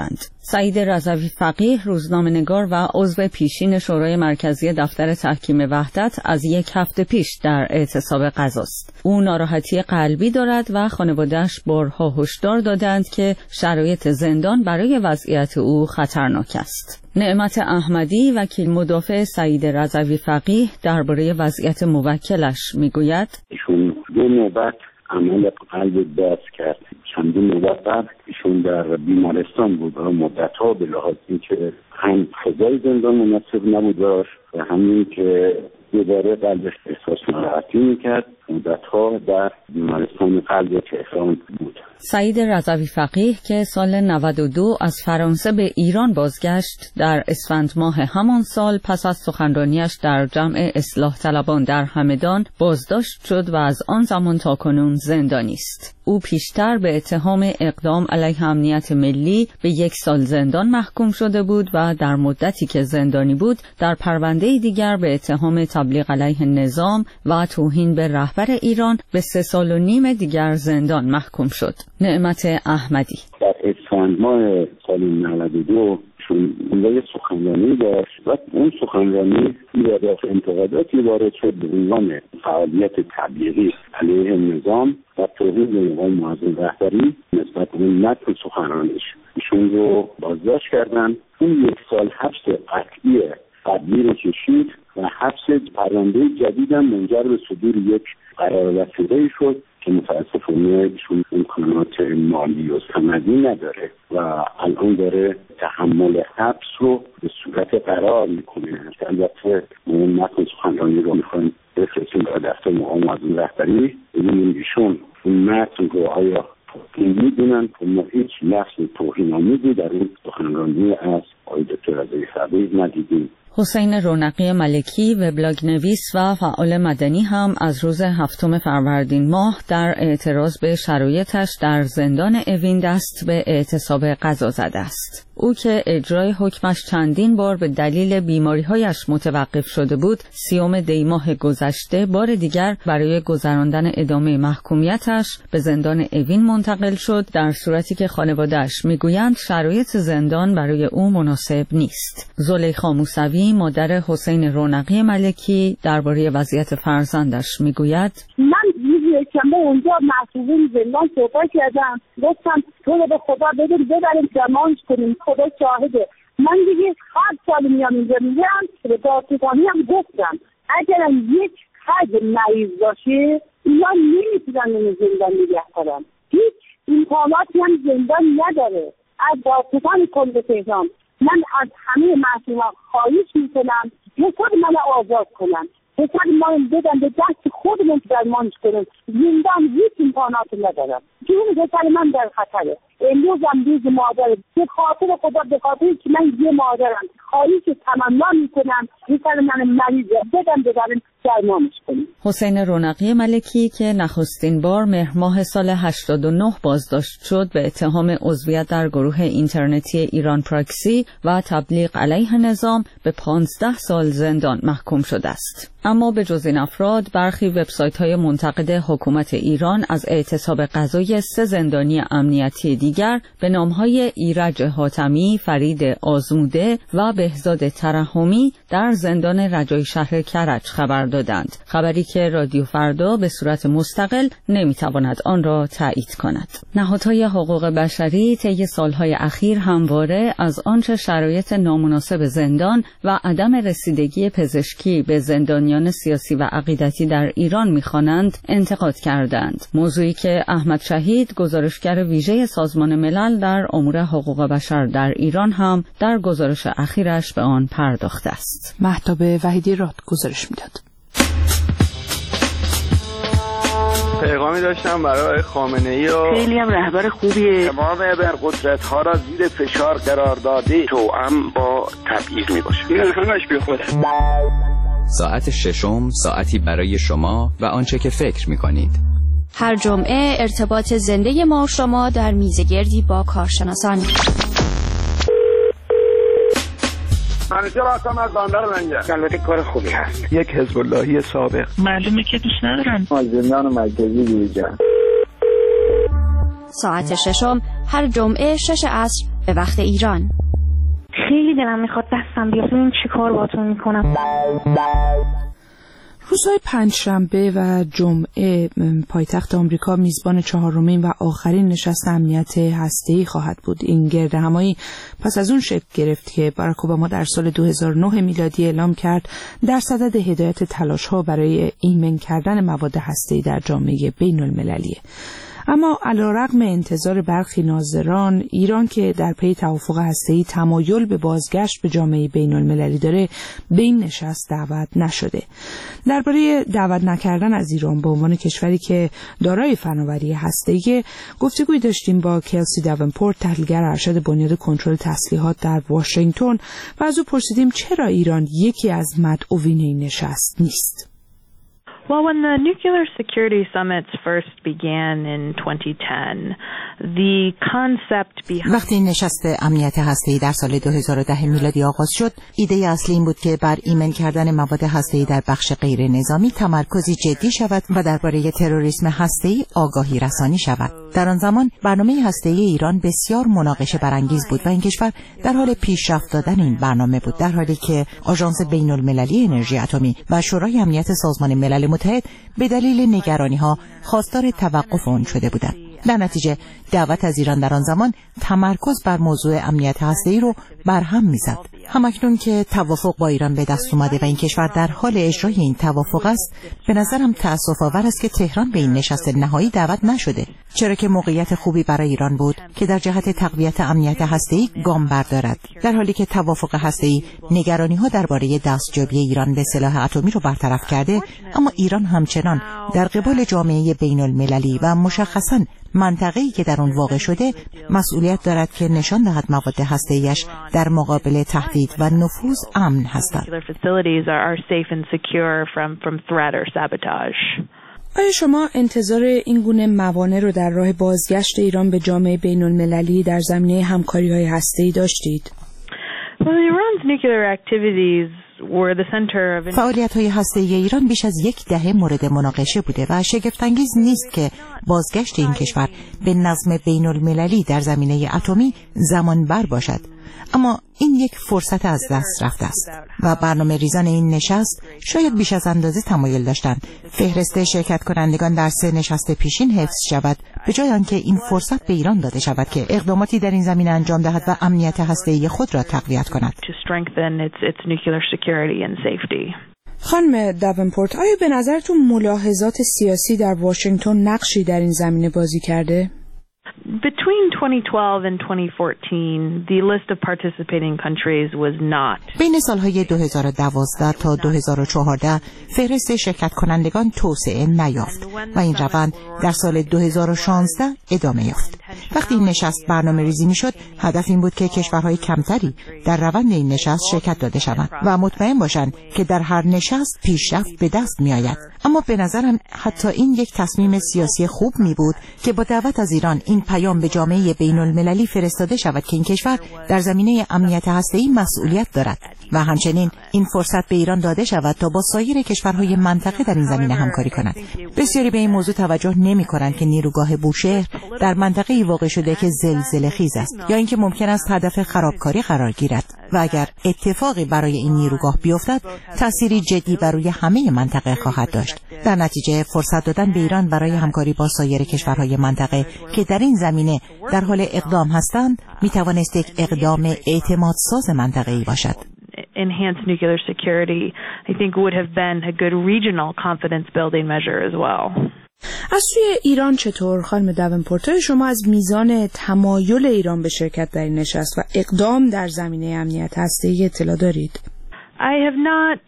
سعید رضوی فقیه، روزنامه‌نگار و عضو پیشین شورای مرکزی دفتر تحکیم وحدت، از یک هفته پیش در اعتصاب غذاست. او ناراحتی قلبی دارد و خانواده‌اش بارها هشدار دادند که شرایط زندان برای وضعیت او خطرناک است. نعمت احمدی، وکیل مدافع سعید رضوی فقیه، درباره وضعیت موکلش میگوید: ایشون دو نوبت عمل قلب باز کرد. چندین نوبت بعد ایشون در بیمارستان بود و مدت‌ها به لحاظ اینکه هم فضای زندان مناسب نبود داشت و همین که دوباره قلبش احساس ناراحتی میکرد، مدت‌ها در بیمارستان قلب تهران بود. سعید رضوی فقیه که سال نود و دو از فرانسه به ایران بازگشت، در اسفند ماه همان سال پس از سخنرانیش در جمع اصلاح طلبان در همدان بازداشت شد و از آن زمان تا کنون زندانی است. او پیشتر به اتهام اقدام علیه امنیت ملی به یک سال زندان محکوم شده بود و در مدتی که زندانی بود در پرونده دیگر به اتهام تبلیغ علیه نظام و توهین به رهبر ایران به سه سال و نیم دیگر زندان محکوم شد. نعمت احمدی: در اسفند ماه سال نود و دو چون اونجا سخنرانی داشت و اون سخنرانی ایرادات انتقاداتی وارد شد به عنوان فعالیت تبلیغی علیه نظام و توهین به نظام معظم رهبری نسبت به متن سخنرانیش. ایشون رو بازداشت کردن. اون یک سال حبس قطعی قبلی رو کشید و حبس پرونده جدیدم منجر به صدور یک قرار وثیقه‌ای شد که متاسفانه ایشون امکانات مالی و سندی نداره و الان داره تحمل حبس رو به صورت قرار میکنه. البته اون متن سخنرانی رو میخوایم بفرستیم به دفتر مقام معظم رهبری ببینیم ایشون اون متن رو آیا توهین میدونن که ما هیچ لفظ توهین‌آمیزی در این سخنرانی از آقای دکتر رضوی فقیه ندیدیم. حسین رونقی ملکی، وبلاگ نویس و فعال مدنی، هم از روز هفتم فروردین ماه در اعتراض به شرایطش در زندان اوین دست به اعتصاب غذا زده است. او که اجرای حکمش چندین بار به دلیل بیماری‌هایش متوقف شده بود، سیوم دی ماه گذشته بار دیگر برای گذراندن ادامه محکومیتش به زندان اوین منتقل شد، در صورتی که خانواده‌اش میگویند شرایط زندان برای او مناسب نیست. زلیخا موسوی، مادر حسین رونقی ملکی، درباره وضعیت فرزندش میگوید: من روز شنبه اونجا مسئولین زندان صحبت کردم، گفتم تو رو به خدا بدون ببریم درمانش کنیم، خدا شاهده. من دیگه هر سال میام اینجا میگم به دادستانی هم گفتم اگرم یک حد مریض باشه اینا نمیتونن اون زندان نگه دارن، هیچ امکاناتی هم زندان نداره. از دادستان کل تهران من از همه مسئولان خواهش میکنم پسر من آزاد کنن، پسر ما بدن به دست خودمون درمانش کنن. زندان هیچ امکاناتی ندارم. جون پسر من در خطره. امروز هم روز مادر، به خاطر خدا، به خاطر که من یه مادرم خواهش تمنا میکنم پسر من مریضه بدن ببرن درمانش کنیم. حسین رونقی ملکی که نخستین بار مهر ماه سال هشتاد و نه بازداشت شد به اتهام عضویت در گروه اینترنتی ایران پراکسی و تبلیغ علیه نظام به پانزده سال زندان محکوم شده است. اما به جز این افراد برخی وبسایت‌های منتقد حکومت ایران از اعتصاب غذای سه زندانی امنیتی دیگر به نام‌های ایرج حاتمی، فرید آزموده و بهزاد ترحمی در زندان رجای شهر کرج خبر دادند. خبری که رادیو فردا به صورت مستقل نمی‌تواند آن را تایید کند. نهادهای حقوق بشری طی سالهای اخیر همواره از آنچه شرایط نامناسب زندان و عدم رسیدگی پزشکی به زندانیان سیاسی و عقیدتی در ایران می‌خوانند انتقاد کردند. موضوعی که احمد شهید، گزارشگر ویژه سازمان ملل در امور حقوق بشر در ایران، هم در گزارش اخیرش به آن پرداخته است. مهتاب وحیدی راد گزارش میداد. پیغامی داشتم برای خامنه ای و خیلی هم رهبر خوبیه. تمام ابرقدرت ها را زیر فشار قرار داده توأم با تبعیض می باشه. این همش بی خوده. ساعت ششم، ساعتی برای شما و آنچه که فکر می کنید. هر جمعه ارتباط زنده ما و شما در میزگردی با کارشناسان. منیجر هستم از بندر لنگر. البته کار خوبی هست. یک حزب اللهی سابق. معلومه که دوست ندارن. از زندان مرکزی بیرون. ساعت ششم هر جمعه شش عصر به وقت ایران. خیلی دلم میخواد دستم بیاد این چی کار باتون میکنم. روزهای پنجشنبه و جمعه پایتخت آمریکا میزبان چهارمین و آخرین نشست امنیت هسته‌ای خواهد بود. این گردهمایی پس از اون شکل گرفت که باراک اوباما در سال دو هزار و نه میلادی اعلام کرد در صدد هدایت تلاش‌ها برای ایمن کردن مواد هسته‌ای در جامعه بین‌المللی. اما علیرغم انتظار برخی ناظران، ایران که در پی توافق هسته‌ای تمایل به بازگشت به جامعه بین‌المللی داره، به این نشست دعوت نشده. درباره دعوت نکردن از ایران به عنوان کشوری که دارای فناوری هسته‌ای گفتگوی داشتیم با کلسی داونپورت، تحلیلگر ارشد بنیاد کنترل تسلیحات در واشنگتن، و از او پرسیدیم چرا ایران یکی از مدعوین این نشست نیست. Well, when the nuclear security summits first began in twenty ten, the concept behind وقتی این نشست امنیت هسته‌ای در سال دو هزار و ده میلادی آغاز شد، ایده اصلی این بود که بر ایمن کردن مواد هسته‌ای در بخش غیر نظامی تمرکزی جدی شود و درباره تروریسم هسته‌ای آگاهی رسانی شود. در آن زمان برنامه هسته‌ای ایران بسیار مناقشه برانگیز بود و این کشور در حال پیشرفت دادن این برنامه بود، در حالی که آژانس بین‌المللی انرژی اتمی و شورای امنیت سازمان ملل متحد به دلیل نگرانی‌ها خواستار توقف آن شده بودند. در نتیجه دعوت از ایران در آن زمان تمرکز بر موضوع امنیت هسته‌ای رو برهم می‌زد. همکنون که توافق با ایران به دست اومده و این کشور در حال اجرای این توافق است، به نظرم تأسف‌آور است که تهران به این نشست نهایی دعوت نشده، چرا که موقعیت خوبی برای ایران بود که در جهت تقویت امنیت هسته‌ای گام بردارد، در حالی که توافق هسته‌ای نگرانی‌ها درباره دستیابی ایران به سلاح اتمی رو برطرف کرده، اما ایران همچنان در قبال جامعه بین‌المللی و مشخصاً منطقه‌ای که در آن واقع شده مسئولیت دارد که نشان دهد مواد هسته‌ایش در مقابل تهدید و نفوذ امن هستند. آیا شما انتظار این گونه موانع رو در راه بازگشت ایران به جامعه بین‌المللی در زمینه همکاری‌های هسته‌ای داشتید؟ فعالیت‌های هسته‌ای ایران بیش از یک دهه مورد مناقشه بوده و شگفت‌انگیز نیست که بازگشت این کشور به نظم بین‌المللی در زمینه اتمی زمان بر باشد، اما این یک فرصت از دست رفته است و برنامه ریزان این نشست شاید بیش از اندازه تمایل داشتند فهرست شرکت کنندگان در سه نشست پیشین حفظ شود، به جای آنکه این فرصت به ایران داده شود که اقداماتی در این زمینه انجام دهد و امنیت هسته‌ای خود را تقویت کند. خانم داونپورت، آیا به نظرتون ملاحظات سیاسی در واشنگتن نقشی در این زمینه بازی کرده؟ Between twenty twelve and twenty fourteen, the list of participating countries was not. بین سالهای دو هزار و دوازده تا دو هزار و چهارده فهرست شرکت کنندگان توسعه نیافت و این روند در سال دو هزار و شانزده ادامه یافت. وقتی این نشست برنامه ریزی می شد، هدف این بود که کشورهای کمتری در روند این نشست شرکت داده شوند و مطمئن باشند که در هر نشست پیشرفت به دست می آید. اما به نظرم حتی این یک تصمیم سیاسی خوب می بود که با دعوت از ایران این پیام به جامعه بین‌المللی فرستاده شود که این کشور در زمینه امنیت هسته‌ای مسئولیت دارد و همچنین این فرصت به ایران داده شود تا با سایر کشورهای منطقه در این زمینه همکاری کند. بسیاری به این موضوع توجه نمی‌کنند که نیروگاه بوشهر در منطقه‌ای واقع شده که زلزله‌خیز است یا اینکه ممکن است هدف خرابکاری قرار گیرد و اگر اتفاقی برای این نیروگاه بیفتد تأثیری جدی بر روی همه منطقه خواهد داشت. در نتیجه فرصت دادن به ایران برای همکاری با سایر کشورهای منطقه که در این زمینه در حال اقدام هستند می‌توانست یک اقدام اعتمادساز منطقه‌ای باشد. Enhanced nuclear security, I think, would have been a good regional confidence building measure as well. از سوی ایران چطور خانم داونپورت شما از میزان تمایل ایران به شرکت در این نشست و اقدام در زمینه امنیت هسته‌ای اطلاع دارید؟ I have not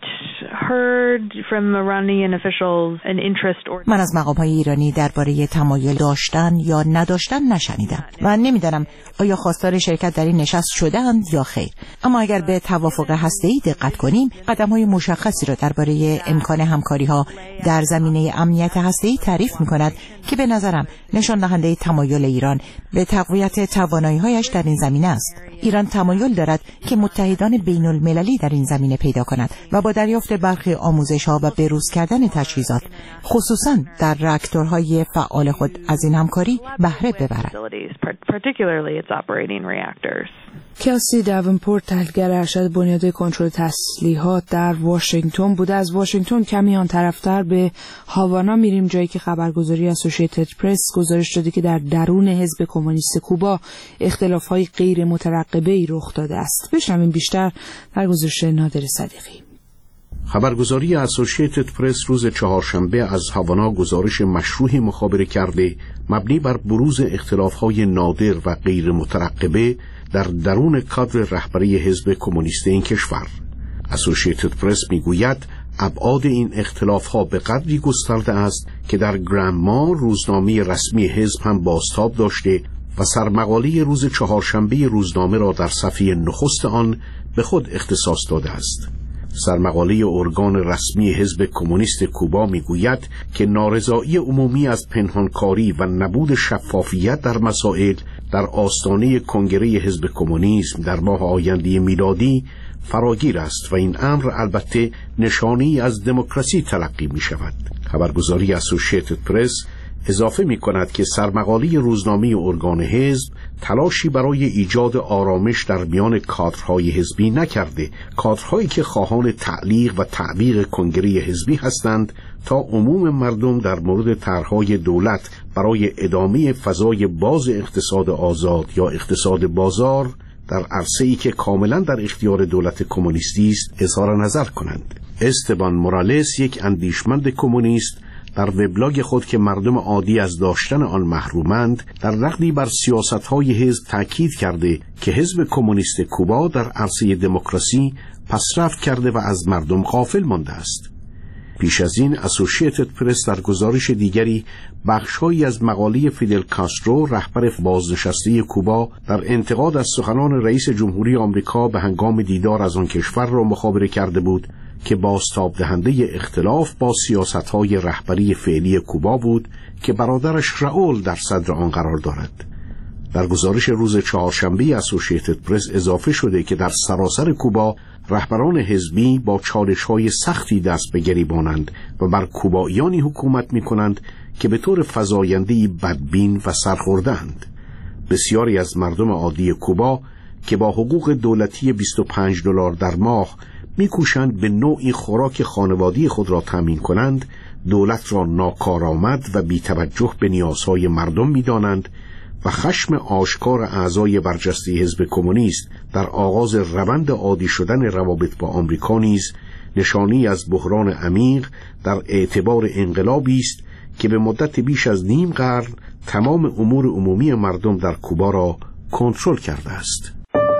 heard from Iranian officials an interest or من از مقام‌های ایرانی درباره تمایل داشتن یا نداشتن نشنیدم و نمی‌دانم آیا خواستار شرکت در این نشست شده‌اند یا خیر. اما اگر به توافق هسته‌ای دقت کنیم، قدم‌های مشخصی را درباره امکان همکاری‌ها در زمینه امنیت هسته‌ای تعریف می‌کند که به نظرم نشان دهنده تمایل ایران به تقویت توانایی‌هایش در این زمینه است. ایران تمایل دارد که متحدان بین‌المللی در این زمینه پیدا کند و با دریافت افت برخی آموزش‌ها و بروز کردن تجهیزات، خصوصاً در راکتورهای فعال خود از این همکاری بهره ببرد. کاسی داونپورت، تحلیلگر ارشد بنیاد کنترل تسلیحات در واشنگتن بوده. از واشنگتن کمی آن طرفتر به هاوانا میریم، جایی که خبرگزاری اسوسییتد پرس گزارش داده که در درون حزب کمونیست کوبا اختلاف‌های غیر مترقبه‌ای رخ داده است. بشنویم بیشتر در گزارش نادر صدیقی. خبرگزاری اسوسییتد پرس روز چهارشنبه از هاوانا گزارش مشروحی مخابره کرده مبنی بر بروز اختلاف‌های نادر و غیر مترقبه در درون کادر رهبری حزب کمونیست این کشور. اسوسییتد پرس میگوید ابعاد این اختلاف‌ها به قدری گسترده است که در گرانما روزنامه رسمی حزب هم بازتاب داشته و سرمقاله روز چهارشنبه روزنامه را در صفحه نخست آن به خود اختصاص داده است. سرمقاله ارگان رسمی حزب کمونیست کوبا میگوید که نارضایی عمومی از پنهانکاری و نبود شفافیت در مسائل در آستانه کنگره حزب کمونیسم در ماه آینده میلادی فراگیر است و این امر البته نشانی از دموکراسی تلقی می شود. خبرگزاری اسوسییتد پرس اضافه می کند که سرمقاله روزنامه ارگان حزب تلاشی برای ایجاد آرامش در میان کادرهای حزبی نکرده، کادرهایی که خواهان تعلیق و تعویق کنگره حزبی هستند تا عموم مردم در مورد طرحهای دولت برای ادامه فضای باز اقتصاد آزاد یا اقتصاد بازار در عرصه‌ای که کاملا در اختیار دولت کمونیستی است اظهار نظر کنند. استبان مورالس، یک اندیشمند کمونیست، در وبلاگ خود که مردم عادی از داشتن آن محرومند در نقدی بر سیاست‌های حزب تاکید کرده که حزب کمونیست کوبا در عرصه دموکراسی پسرفت کرده و از مردم غافل مانده است. پیش از این اسوسییتد پرس در گزارش دیگری بخش‌هایی از مقاله فیدل کاسترو، رهبر بازنشسته کوبا، در انتقاد از سخنان رئیس جمهوری آمریکا به هنگام دیدار از آن کشور را مخابره کرده بود که بازتاب دهنده اختلاف با سیاست‌های رهبری فعلی کوبا بود که برادرش راول در صدر آن قرار دارد. در گزارش روز چهارشنبه اسوسییتد پرس اضافه شده که در سراسر کوبا رهبران حزبی با چالش‌های سختی دست به گریبانند و بر کوباییانی حکومت می‌کنند که به طور فزاینده‌ای بدبین و سرخورده‌اند. بسیاری از مردم عادی کوبا که با حقوق دولتی بیست و پنج دلار در ماه می‌کوشند به نوعی خوراک خانوادگی خود را تامین کنند، دولت را ناکارآمد و بی‌توجه به نیازهای مردم می‌دانند و خشم آشکار اعضای برجسته حزب کمونیست در آغاز روند عادی شدن روابط با آمریکا نیز نشانی از بحران عمیق در اعتبار انقلابی است که به مدت بیش از نیم قرن تمام امور عمومی مردم در کوبا را کنترل کرده است.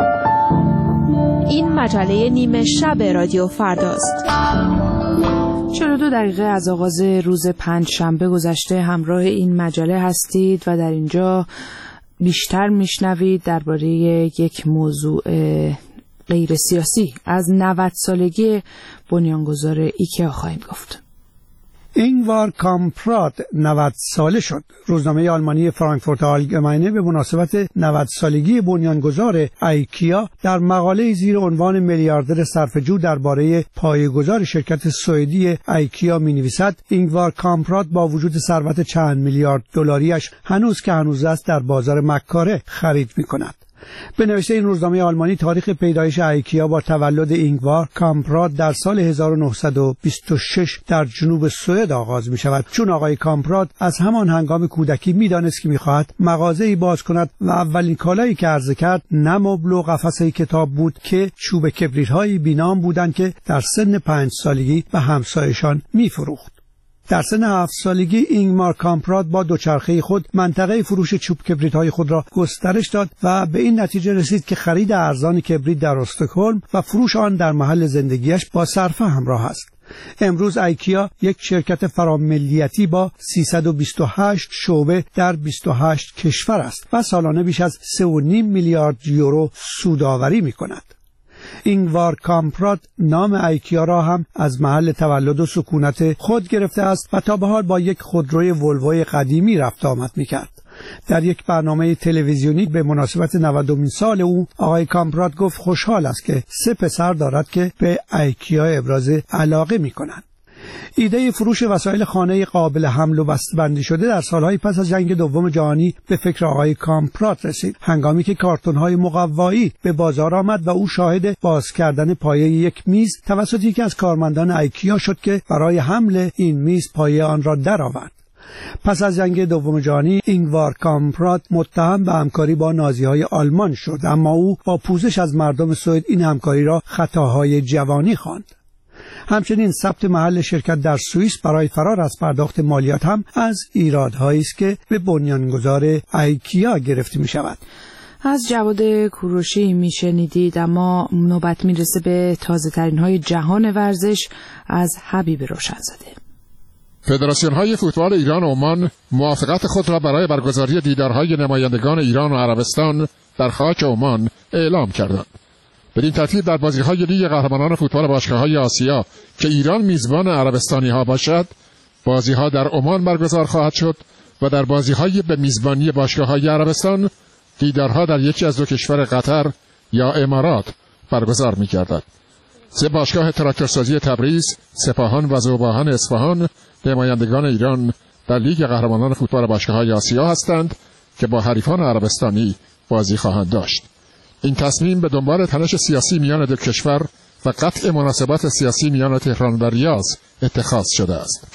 این مجله نیمه شب رادیو فرداست. چهل و دو دقیقه از آغاز روز پنج شنبه گذشته همراه این مجله هستید و در اینجا بیشتر میشنوید درباره یک موضوع غیر سیاسی. از نود سالگی بنیانگذار ایکیا خواهیم گفت. اینگوار کامپراد نود ساله شد. روزنامه آلمانی فرانکفورت آلگماینه به مناسبت نود سالگی بنیانگذار ایکیا در مقاله زیر عنوان میلیاردر صرفه‌جو درباره پایه‌گذار شرکت سوئدی ایکیا می‌نویسد اینگوار کامپراد با وجود ثروت چند میلیارد دلاریش هنوز که هنوز است در بازار مکاره خرید می‌کند. به نوشته این روزنامه آلمانی تاریخ پیدایش ایکیا با تولد اینگوار کامپراد در سال هزار و نهصد و بیست و شش در جنوب سوئد آغاز می شود، چون آقای کامپراد از همان هنگام کودکی می دانست که می خواهد مغازه‌ای باز کند و اولین کالایی که عرضه کرد نه مبل و قفسه کتاب بود که چوب کبریت‌های بینام بودند که در سن پنج سالگی به همسایشان می فروخت. در سن هفت سالگی اینگمار کامپراد با دوچرخه خود منطقه فروش چوب کبریت‌های خود را گسترش داد و به این نتیجه رسید که خرید ارزان کبریت در استکهلم و فروش آن در محل زندگیش با صرفه همراه است. امروز ایکیا یک شرکت فراملیتی با سیصد و بیست و هشت شعبه در بیست و هشت کشور است و سالانه بیش از سه و نیم میلیارد یورو سودآوری می‌کند. اینگوار کامپراد نام ایکیا را هم از محل تولد و سکونت خود گرفته است و تا به حال با یک خودروی ولووی قدیمی رفت آمد می‌کرد. در یک برنامه تلویزیونی به مناسبت نودمین سال او، آقای کامپرات گفت خوشحال است که سه پسر دارد که به ایکیا ابراز علاقه می‌کنند. ایده فروش وسایل خانه قابل حمل و بسته‌بندی شده در سالهای پس از جنگ دوم جهانی به فکر آقای کامپرات رسید، هنگامی که کارتون‌های مقوایی به بازار آمد و او شاهد باز کردن پایه یک میز توسط یکی از کارمندان ایکیا شد که برای حمل این میز پایه آن را درآورد. پس از جنگ دوم جهانی اینگوار کامپرات متهم به همکاری با نازی‌های آلمان شد، اما او با پوزش از مردم سوئد این همکاری را خطاهای جوانی خواند. همچنین ثبت محل شرکت در سوئیس برای فرار از پرداخت مالیات هم از ایرادهایی است که به بنیانگذار ایکیا گرفته می شود. از جواد کوروشی می شنیدید، اما نوبت می رسه به تازه ترین های جهان ورزش از حبیب روشنزاده. فدراسیون های فوتبال ایران و عمان موافقت خود را برای برگزاری دیدارهای نمایندگان ایران و عربستان در خاک عمان اعلام کردند. بدین ترتیب در بازی‌های لیگ قهرمانان فوتبال باشگاه‌های آسیا که ایران میزبان عربستانی‌ها باشد، بازی‌ها در عمان برگزار خواهد شد و در بازی‌های به میزبانی باشگاه‌های عربستان دیدارها در یکی از دو کشور قطر یا امارات برگزار می‌گردد. سه باشگاه تراکتورسازی تبریز، سپاهان و ذوباهن اصفهان نمایندگان ایران در لیگ قهرمانان فوتبال باشگاه‌های آسیا هستند که با حریفان عربستانی بازی خواهند داشت. این تصمیم به دنبال تنش سیاسی میان دو کشور و قطع مناسبات سیاسی میان تهران و ریاض اتخاذ شده است.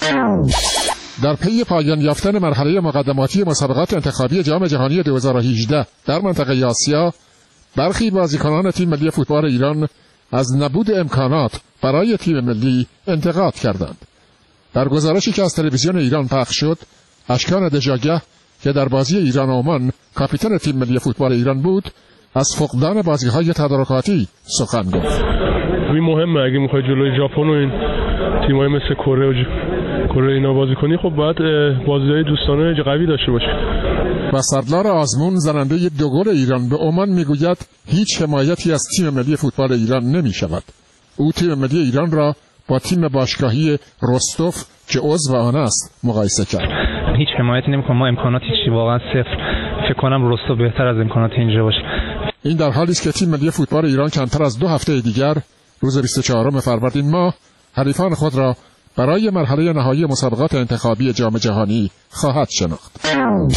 در پی پایان یافتن مرحله مقدماتی مسابقات انتخابی جام جهانی دو هزار و هجده در منطقه آسیا، برخی بازیکنان تیم ملی فوتبال ایران از نبود امکانات برای تیم ملی انتقاد کردند. در گزارشی که از تلویزیون ایران پخش شد، اشکان دژاگه که در بازی ایران و عمان کاپیتان تیم ملی فوتبال ایران بود، از فقدان بازی‌های تدارکاتی سخن گفت. این مهمه، اگه می‌خوای جلوی ژاپن و این تیم‌های مثل کره و ج... کره اینا بازی کنی، خب باید بازی‌های دوستانه قوی داشته باشی. و سردار آزمون زننده دو گل ایران به عمان میگوید هیچ حمایتی از تیم ملی فوتبال ایران نمی‌شود. او تیم ملی ایران را با تیم باشگاهی رستوف که عضو آن است مقایسه کرد. هیچ حمایتی نمی‌کنم، ما امکانات هیچی، واقعا صفر. فکر کنم رستوف بهتر از امکانات اینجا باشه. این در حالی است که تیم ملی فوتبال ایران کمتر از دو هفته دیگر روز بیست و چهارم فروردین ماه حریفان خود را برای مرحله نهایی مسابقات انتخابی جام جهانی خواهد شناخت.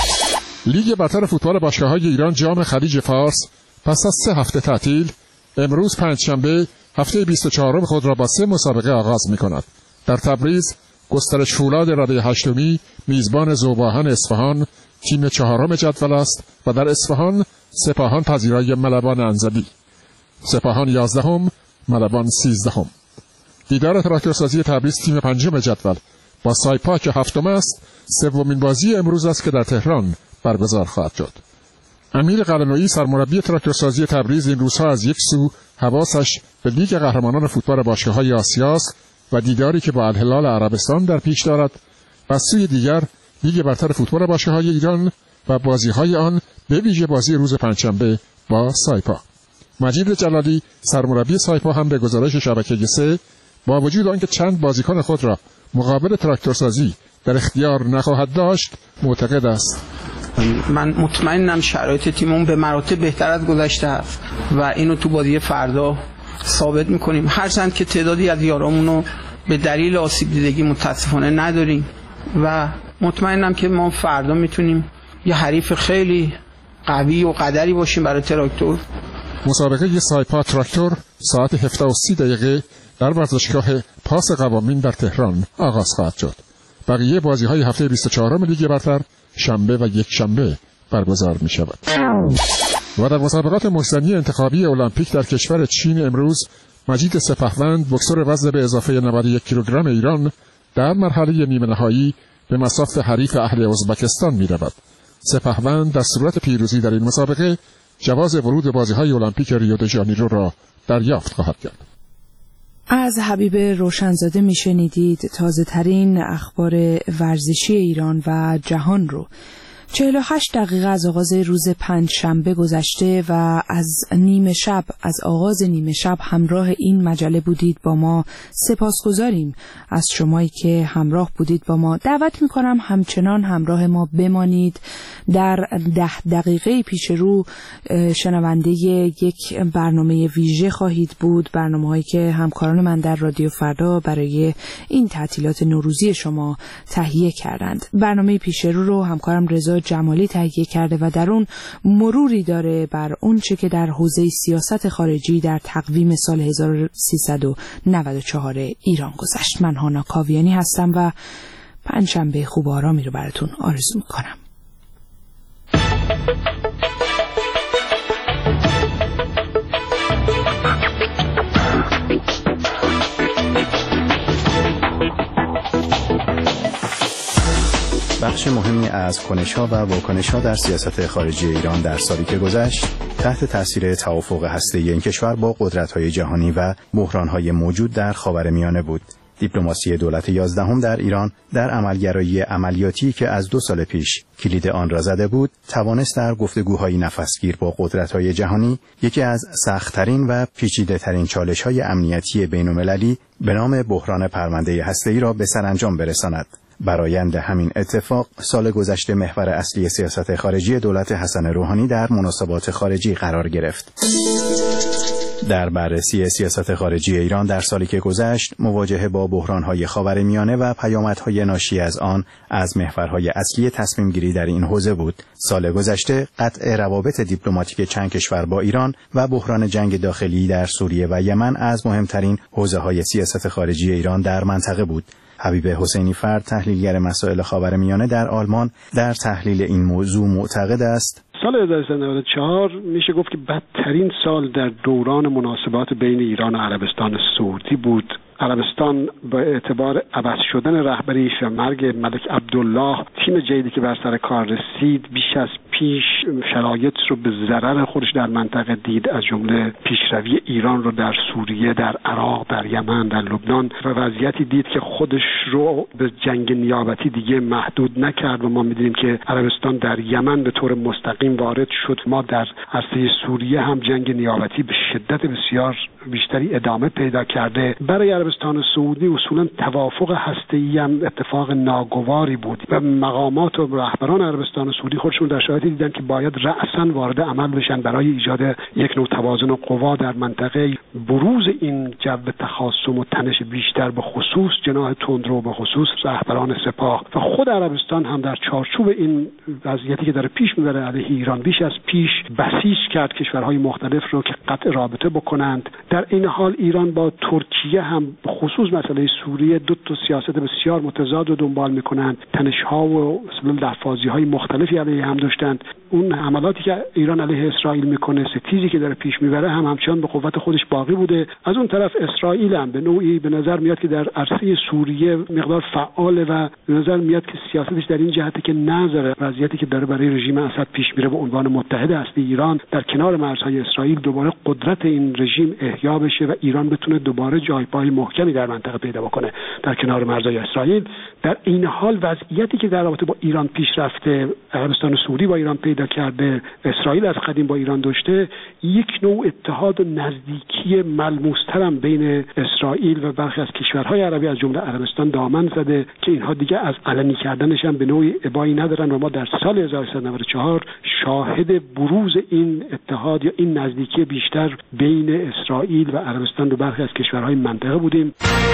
لیگ برتر فوتبال باشگاه‌های ایران جام خلیج فارس پس از سه هفته تعطیل امروز پنجشنبه هفته بیست و چهارم خود را با سه مسابقه آغاز می‌کند. در تبریز گسترش فولاد رده هشتمی میزبان ذوباهن اصفهان تیم چهارم جدول است و در اصفهان سپاهان پذیرای ملبان انزلی. سپاهان یازدهم، ملبان سیزدهم. دیدار تراکتورسازی تبریز تیم پنجم جدول با سایپا که هفتم است، سومین بازی امروز است که در تهران برگزار خواهد شد. امیر قلنویی سرمربی تراکتورسازی تبریز این روزها از یک سو حواسش به لیگ قهرمانان فوتبال باشگاه‌های آسیا است و دیداری که با الهلال عربستان در پیش دارد، و سوی دیگر لیگ برتر فوتبال باشگاه‌های ایران و بازی‌های آن به ویژه بازی روز پنجشنبه با سایپا. مجید جلالی سرمربی سایپا هم به گزارش شبکه سه با وجود آنکه چند بازیکن خود را مقابل تراکتورسازی در اختیار نخواهد داشت معتقد است من مطمئنم شرایط تیممون به مراتب بهتر از گذشته است و اینو تو بازی فردا ثابت می‌کنیم. هرچند که تعدادی از یارامونو به دلیل آسیب دیدگی متاسفانه نداریم و مطمئنم که ما فردا میتونیم یه حریف خیلی قوی و قدری باشیم برای تراکتور. مسابقه سایپا تراکتور ساعت هفده و سی دقیقه در ورزشگاه پاس قوامین در تهران آغاز خواهد شد. بقیه بازی‌های هفته بیست و چهارم لیگ برتر شنبه و یک شنبه برگزار می شود. و در مسابقات مجزنی انتخابی المپیک در کشور چین امروز مجید سپهوند بوکسور وزن به اضافه نود و یک کیلوگرم ایران در مرحله نیمه نهایی به مصاف حریف اهل ازبکستان می رود. سپهوند در صورت پیروزی در این مسابقه جواز ورود بازی‌های المپیک ریو د ژانیرو را دریافت خواهد کرد. از حبیب روشنزاده می شنیدید تازه ترین اخبار ورزشی ایران و جهان رو. چهل و هشت دقیقه از آغاز روز پنج شنبه گذشته و از نیمه شب از آغاز نیمه شب همراه این مجله بودید با ما. سپاسگزاریم از شمایی که همراه بودید با ما. دعوت میکنم همچنان همراه ما بمانید. در ده دقیقه پیش رو شنونده یک برنامه ویژه خواهید بود، برنامه هایی که همکاران من در رادیو فردا برای این تعطیلات نوروزی شما تهیه کردند. برنامه پیش رو رو همکارم رضا جمالی تهیه کرده و در اون مروری داره بر اون چه که در حوزه سیاست خارجی در تقویم سال هزار و سیصد و نود و چهار ایران گذشت. من هانا کاویانی هستم و پنجشنبه خوب و آرامی رو براتون آرزو میکنم. بخش مهمی از کنش‌ها و واکنش‌ها در سیاست خارجی ایران در سالی که گذشت تحت تاثیر توافق هسته‌ای این کشور با قدرت‌های جهانی و بحران‌های موجود در خاورمیانه بود. دیپلماسی دولت یازدهم در ایران در عملگرایی عملیاتی که از دو سال پیش کلید آن را زده بود، توانست در گفتگوهای نفسگیر با قدرت‌های جهانی یکی از سخت‌ترین و پیچیده‌ترین چالش‌های امنیتی بین‌المللی به نام بحران پرونده هسته‌ای را به سرانجام برساند. برآیند همین اتفاق سال گذشته محور اصلی سیاست خارجی دولت حسن روحانی در مناسبات خارجی قرار گرفت. در بررسی سیاست خارجی ایران در سالی که گذشت، مواجهه با بحران‌های خاورمیانه و پیامدهای ناشی از آن از محورهای اصلی تصمیم گیری در این حوزه بود. سال گذشته قطع روابط دیپلماتیک چند کشور با ایران و بحران جنگ داخلی در سوریه و یمن از مهمترین حوزه‌های سیاست خارجی ایران در منطقه بود. حبیب حسینی فرد، تحلیلگر مسائل خاورمیانه در آلمان، در تحلیل این موضوع معتقد است سال هزار و سیصد و نود و چهار میشه گفت که بدترین سال در دوران مناسبات بین ایران و عربستان سعودی بود. عربستان با اعتبار عوض شدن رهبریش و مرگ ملک عبدالله، تیم جدیدی که بر سر کار رسید بیش از پیش شرایط رو به ضرر خودش در منطقه دید، از جمله پیشروی ایران رو در سوریه، در عراق، در یمن، در لبنان و وضعیتی دید که خودش رو به جنگ نیابتی دیگه محدود نکرد و ما می‌دونیم که عربستان در یمن به طور مستقیم وارد شد. ما در عرصه سوریه هم جنگ نیابتی به شدت بسیار بیشتری ادامه پیدا کرده. برای عربستان سعودی اصولا توافق هسته‌ای هم اتفاق ناگواری بود و مقامات و رهبران عربستان سعودی خودشون در شرایطی دیدن که باید رأساً وارد عمل بشن برای ایجاد یک نوع توازن قوا در منطقه. بروز این جو تخاصم و تنش بیشتر به خصوص جناح تندرو، به خصوص رهبران سپاه و خود عربستان هم در چارچوب این وضعیتی که داره پیش میبره علیه ایران بیش از پیش بسیج کرد کشورهای مختلف رو که قطع رابطه بکنند. در این حال ایران با ترکیه هم به خصوص مسئله سوریه دو تا سیاست بسیار متضاد رو دنبال میکنند. تنش‌ها و لفاظی‌های مختلفی علیه هم داشتند. اون حملاتی که ایران علیه اسرائیل میکنه، ستیزی که داره پیش میبره هم همچنان به قوت خودش باقی بوده. از اون طرف اسرائیل هم به نوعی به نظر میاد که در عرصه سوریه مقدار فعاله و به نظر میاد که سیاستش در این جهته که نظر وضعیتی که داره برای رژیم اسد پیش میره به عنوان متحد اصلی ایران در کنار مرزهای اسرائیل دوباره قدرت این رژیم احیا بشه و ایران بتونه دوباره جای پای محکمی در منطقه پیدا بکنه در کنار مرزهای اسرائیل. در این حال وضعیتی که در رابطه با ایران پیش رفته، عربستان سعودی با ایران پیدا کرده، اسرائیل از قدیم با ایران داشته، یک نوع اتحاد و نزدیکی ملموس‌تر هم بین اسرائیل و برخی از کشورهای عربی از جمله عربستان دامن زده که اینها دیگه از علنی کردنش هم به نوعی ابایی ندارن و ما در سال هزار و سیصد و نود و چهار شاهد بروز این اتحاد یا این نزدیکی بیشتر بین اسرائیل و عربستان و برخی از کشورهای منطقه بودیم.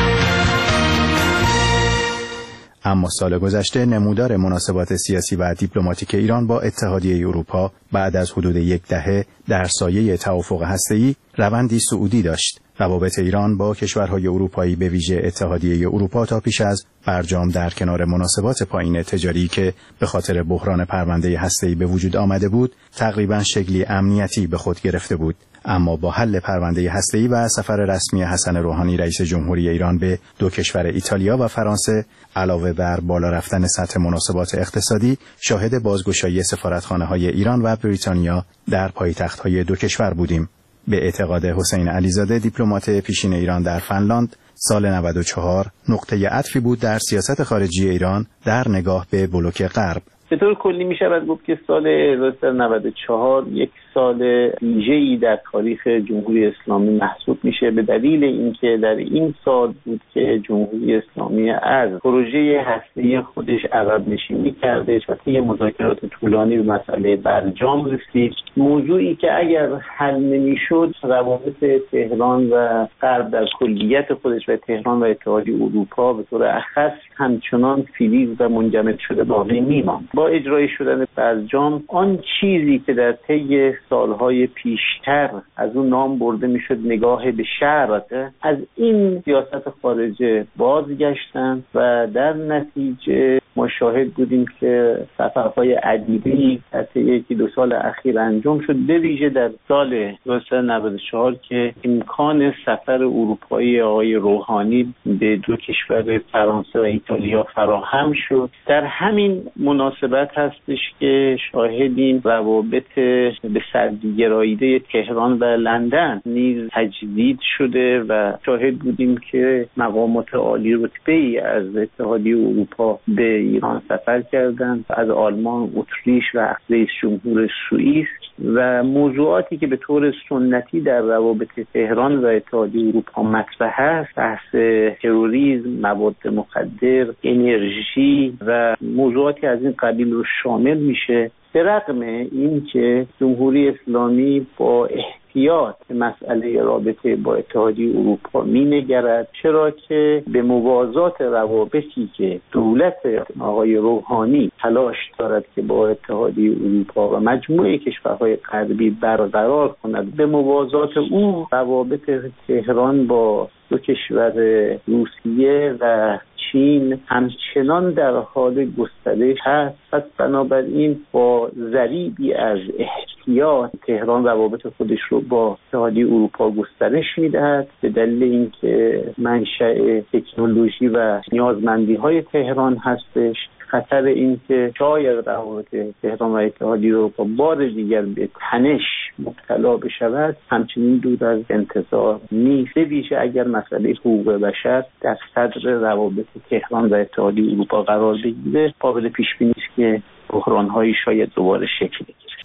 اما سال گذشته نمودار مناسبات سیاسی و دیپلماتیک ایران با اتحادیه اروپا بعد از حدود یک دهه در سایه توافق هسته‌ای روندی صعودی داشت. روابط ایران با کشورهای اروپایی به ویژه اتحادیه اروپا تا پیش از برجام در کنار مناسبات پایین تجاری که به خاطر بحران پرونده هسته‌ای به وجود آمده بود، تقریباً شکلی امنیتی به خود گرفته بود. اما با حل پرونده هسته‌ای و سفر رسمی حسن روحانی رئیس جمهوری ایران به دو کشور ایتالیا و فرانسه، علاوه بر بالا رفتن سطح مناسبات اقتصادی، شاهد بازگشایی سفارتخانه‌های ایران و بریتانیا در پایتخت‌های دو کشور بودیم. به اعتقاد حسین علیزاده، دیپلمات پیشین ایران در فنلاند، سال نود و چهار نقطه عطفی بود در سیاست خارجی ایران در نگاه به بلوک غرب. به طور کلی می شود گفت که سال هزار و سیصد و نود و چهار یک سال ویژه‌ای در تاریخ جمهوری اسلامی محسوب میشه، به دلیل اینکه در این سال بود که جمهوری اسلامی از پروژه هسته‌ای خودش عقب نشینی کرده و طی مذاکرات طولانی به مسئله برجام رسید. موضوعی که اگر حل نمیشد روابط تهران و غرب در کلیت خودش و تهران و اتحادیه اروپا به طور اخص همچنان فیلیز و منجمد شده باقی میماند. با اجرای شدن برجام آن چیزی که در طی سالهای پیشتر از اون نام برده میشد نگاه به شرق، از این سیاست خارجه بازگشتن و در نتیجه ما شاهد بودیم که سفرهای عدیدی در طی یکی دو سال اخیر انجام شد، به ویژه در سال هزار و سیصد و نود و چهار که امکان سفر اروپایی آقای روحانی به دو کشور فرانسه و ایتالیا فراهم شد. در همین مناسبت هستش که شاهدیم روابط به سردگراییده تهران و لندن نیز تجدید شده و شاهد بودیم که مقامات عالی رتبه‌ای از اتحادیه اروپا به ایران سفر کردند، از آلمان، اتریش و رئیس جمهور سوئیس، و موضوعاتی که به طور سنتی در روابط تهران و اتحادیه اروپا مطرح است، بحث تروریسم، مواد مخدر، انرژی و موضوعاتی از این قبیل رو شامل میشه. به رغم این که جمهوری اسلامی با احتیاط مسئله رابطه با اتحادیه اروپا مینگرد، چرا که به موازات روابطی که دولت آقای روحانی تلاش دارد که با اتحادیه اروپا و مجموعه کشورهای غربی برقرار کند، به موازات او روابط تهران با دو کشور روسیه و چین همچنان در حال گسترش هست. پس بنابراین با ضریبی از احتیاط تهران روابط خودش رو با اتحادیه اروپا گسترش میدهد، به دلیل اینکه منشأ تکنولوژی و نیازمندی های تهران هستش. خطر این که شاید روابط تهران و اتحادیه اروپا بار دیگر به تنش مبتلا بشود همچنین دور از انتظار نیست، به ویژه اگر مسئله حقوق بشر در صدر روابط تهران و اتحادیه اروپا قرار بگیره. قابل پیش بینی است که بحران‌هایی شاید دوباره شکل بگیره.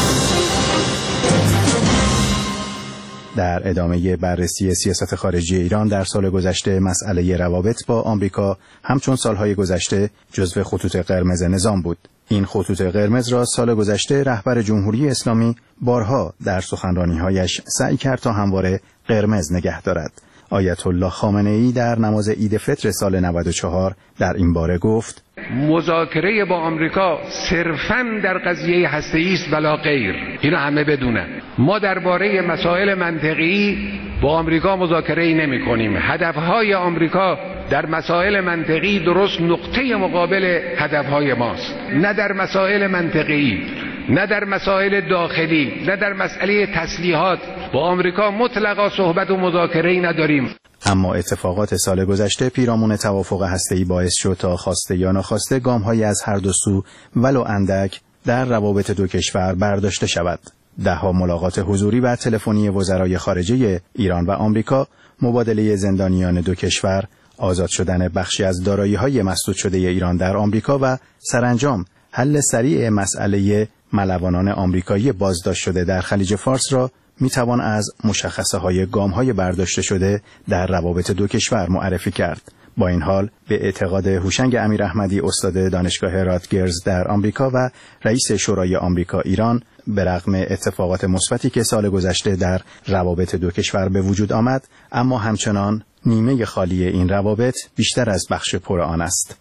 در ادامه بررسی سیاست خارجی ایران در سال گذشته، مسئله روابط با آمریکا همچون سالهای گذشته جزو خطوط قرمز نظام بود. این خطوط قرمز را سال گذشته رهبر جمهوری اسلامی بارها در سخنرانی‌هایش سعی کرد تا همواره قرمز نگه دارد. آیت الله خامنه‌ای در نماز عید فطر سال نود و چهار در این باره گفت: مذاکره با آمریکا صرفاً در قضیه هسته‌ای است ولا غیر. اینو همه بدونن. ما درباره مسائل منطقی با آمریکا مذاکره‌ای نمی‌کنیم. هدف‌های آمریکا در مسائل منطقی درست نقطه مقابل هدف‌های ماست. نه در مسائل منطقی، نه در مسائل داخلی، نه در مسئله تسلیحات با آمریکا مطلقاً صحبت و مذاکره‌ای نداریم. اما اتفاقات سال گذشته پیرامون توافق هسته‌ای باعث شد تا خواسته یا ناخواسته گام‌هایی از هر دو سو ولو اندک در روابط دو کشور برداشته شود. ده‌ها ملاقات حضوری و تلفنی وزرای خارجه ایران و آمریکا، مبادله زندانیان دو کشور، آزاد شدن بخشی از دارایی‌های مسدود شده ایران در آمریکا و سرانجام حل سریع مسئله ملوانان آمریکایی بازداشت شده در خلیج فارس را میتوان از مشخصه های گام های برداشته شده در روابط دو کشور معرفی کرد. با این حال به اعتقاد هوشنگ امیراحمدی، استاد دانشگاه راتگرز در آمریکا و رئیس شورای آمریکا ایران، به رغم اتفاقات مثبتی که سال گذشته در روابط دو کشور به وجود آمد، اما همچنان نیمه خالی این روابط بیشتر از بخش پر آن است.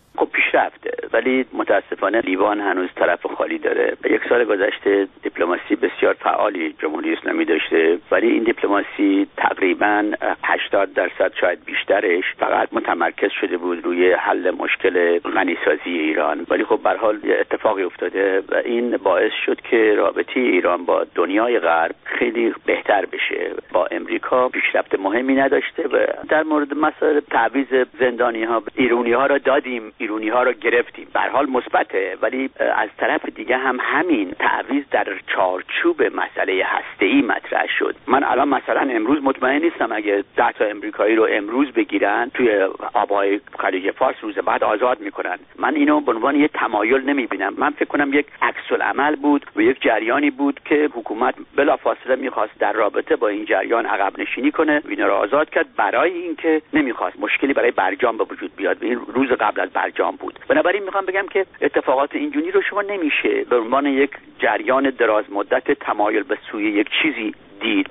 ولی متاسفانه لیوان هنوز طرف خالی داره. یک سال گذشته دیپلماسی بسیار فعالی جمهوری اسلامی داشته، ولی این دیپلماسی تقریباً هشتاد درصد شاید بیشترش فقط متمرکز شده بود روی حل مشکل غنیسازی ایران. ولی خب به هر حال اتفاقی افتاده و این باعث شد که رابطه ایران با دنیای غرب خیلی بهتر بشه. با امریکا پیشرفت مهمی نداشته و در مورد مسائل تعویض زندانی‌ها ایرانی‌ها را دادیم، ایرانی‌ها را گرفتیم. به هر حال مثبته، ولی از طرف دیگه هم همین تعویض در چارچوب مسئله هسته‌ای مطرح شد. من الان مثلا امروز مطمئن نیستم اگه ده تا امریکایی رو امروز بگیرن توی آبهای خلیج فارس روز بعد آزاد میکنن. من اینو به عنوان یه تمایل نمیبینم. من فکر کنم یک عکس العمل بود و یک جریانی بود که حکومت بلافاصله میخواست در رابطه با این جریان عقب نشینی کنه، اینا رو آزاد کرد برای اینکه نمیخواست مشکلی برای برجام به وجود بیاد. این روز قبل از برجام بود. بنابراین میخوام بگم که اتفاقات اینجوری رو شما نمیشه به عنوان یک جریان دراز مدت تمایل به سوی یک چیزی دید.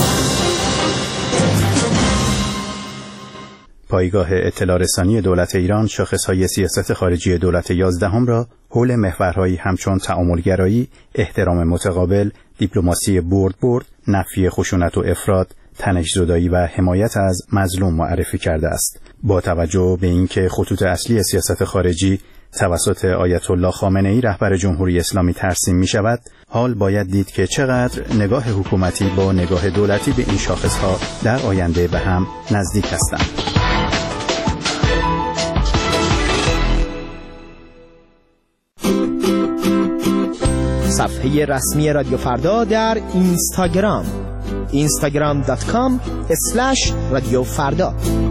پایگاه اطلاع رسانی دولت ایران شاخصهای سیاست خارجی دولت یازدهم را حول محورهایی همچون تعاملگرایی، احترام متقابل، دیپلماسی برد برد، نفی خشونت و افراط، تنش‌زدایی و حمایت از مظلوم معرفی کرده است. با توجه به اینکه خطوط اصلی سیاست خارجی توسط آیت الله خامنه ای رهبر جمهوری اسلامی ترسیم می شود، حال باید دید که چقدر نگاه حکومتی با نگاه دولتی به این شاخصها در آینده به هم نزدیک هستند. صفحه رسمی رادیو فردا در اینستاگرام اینستاگرام دات کام اسلش رادیو فردا.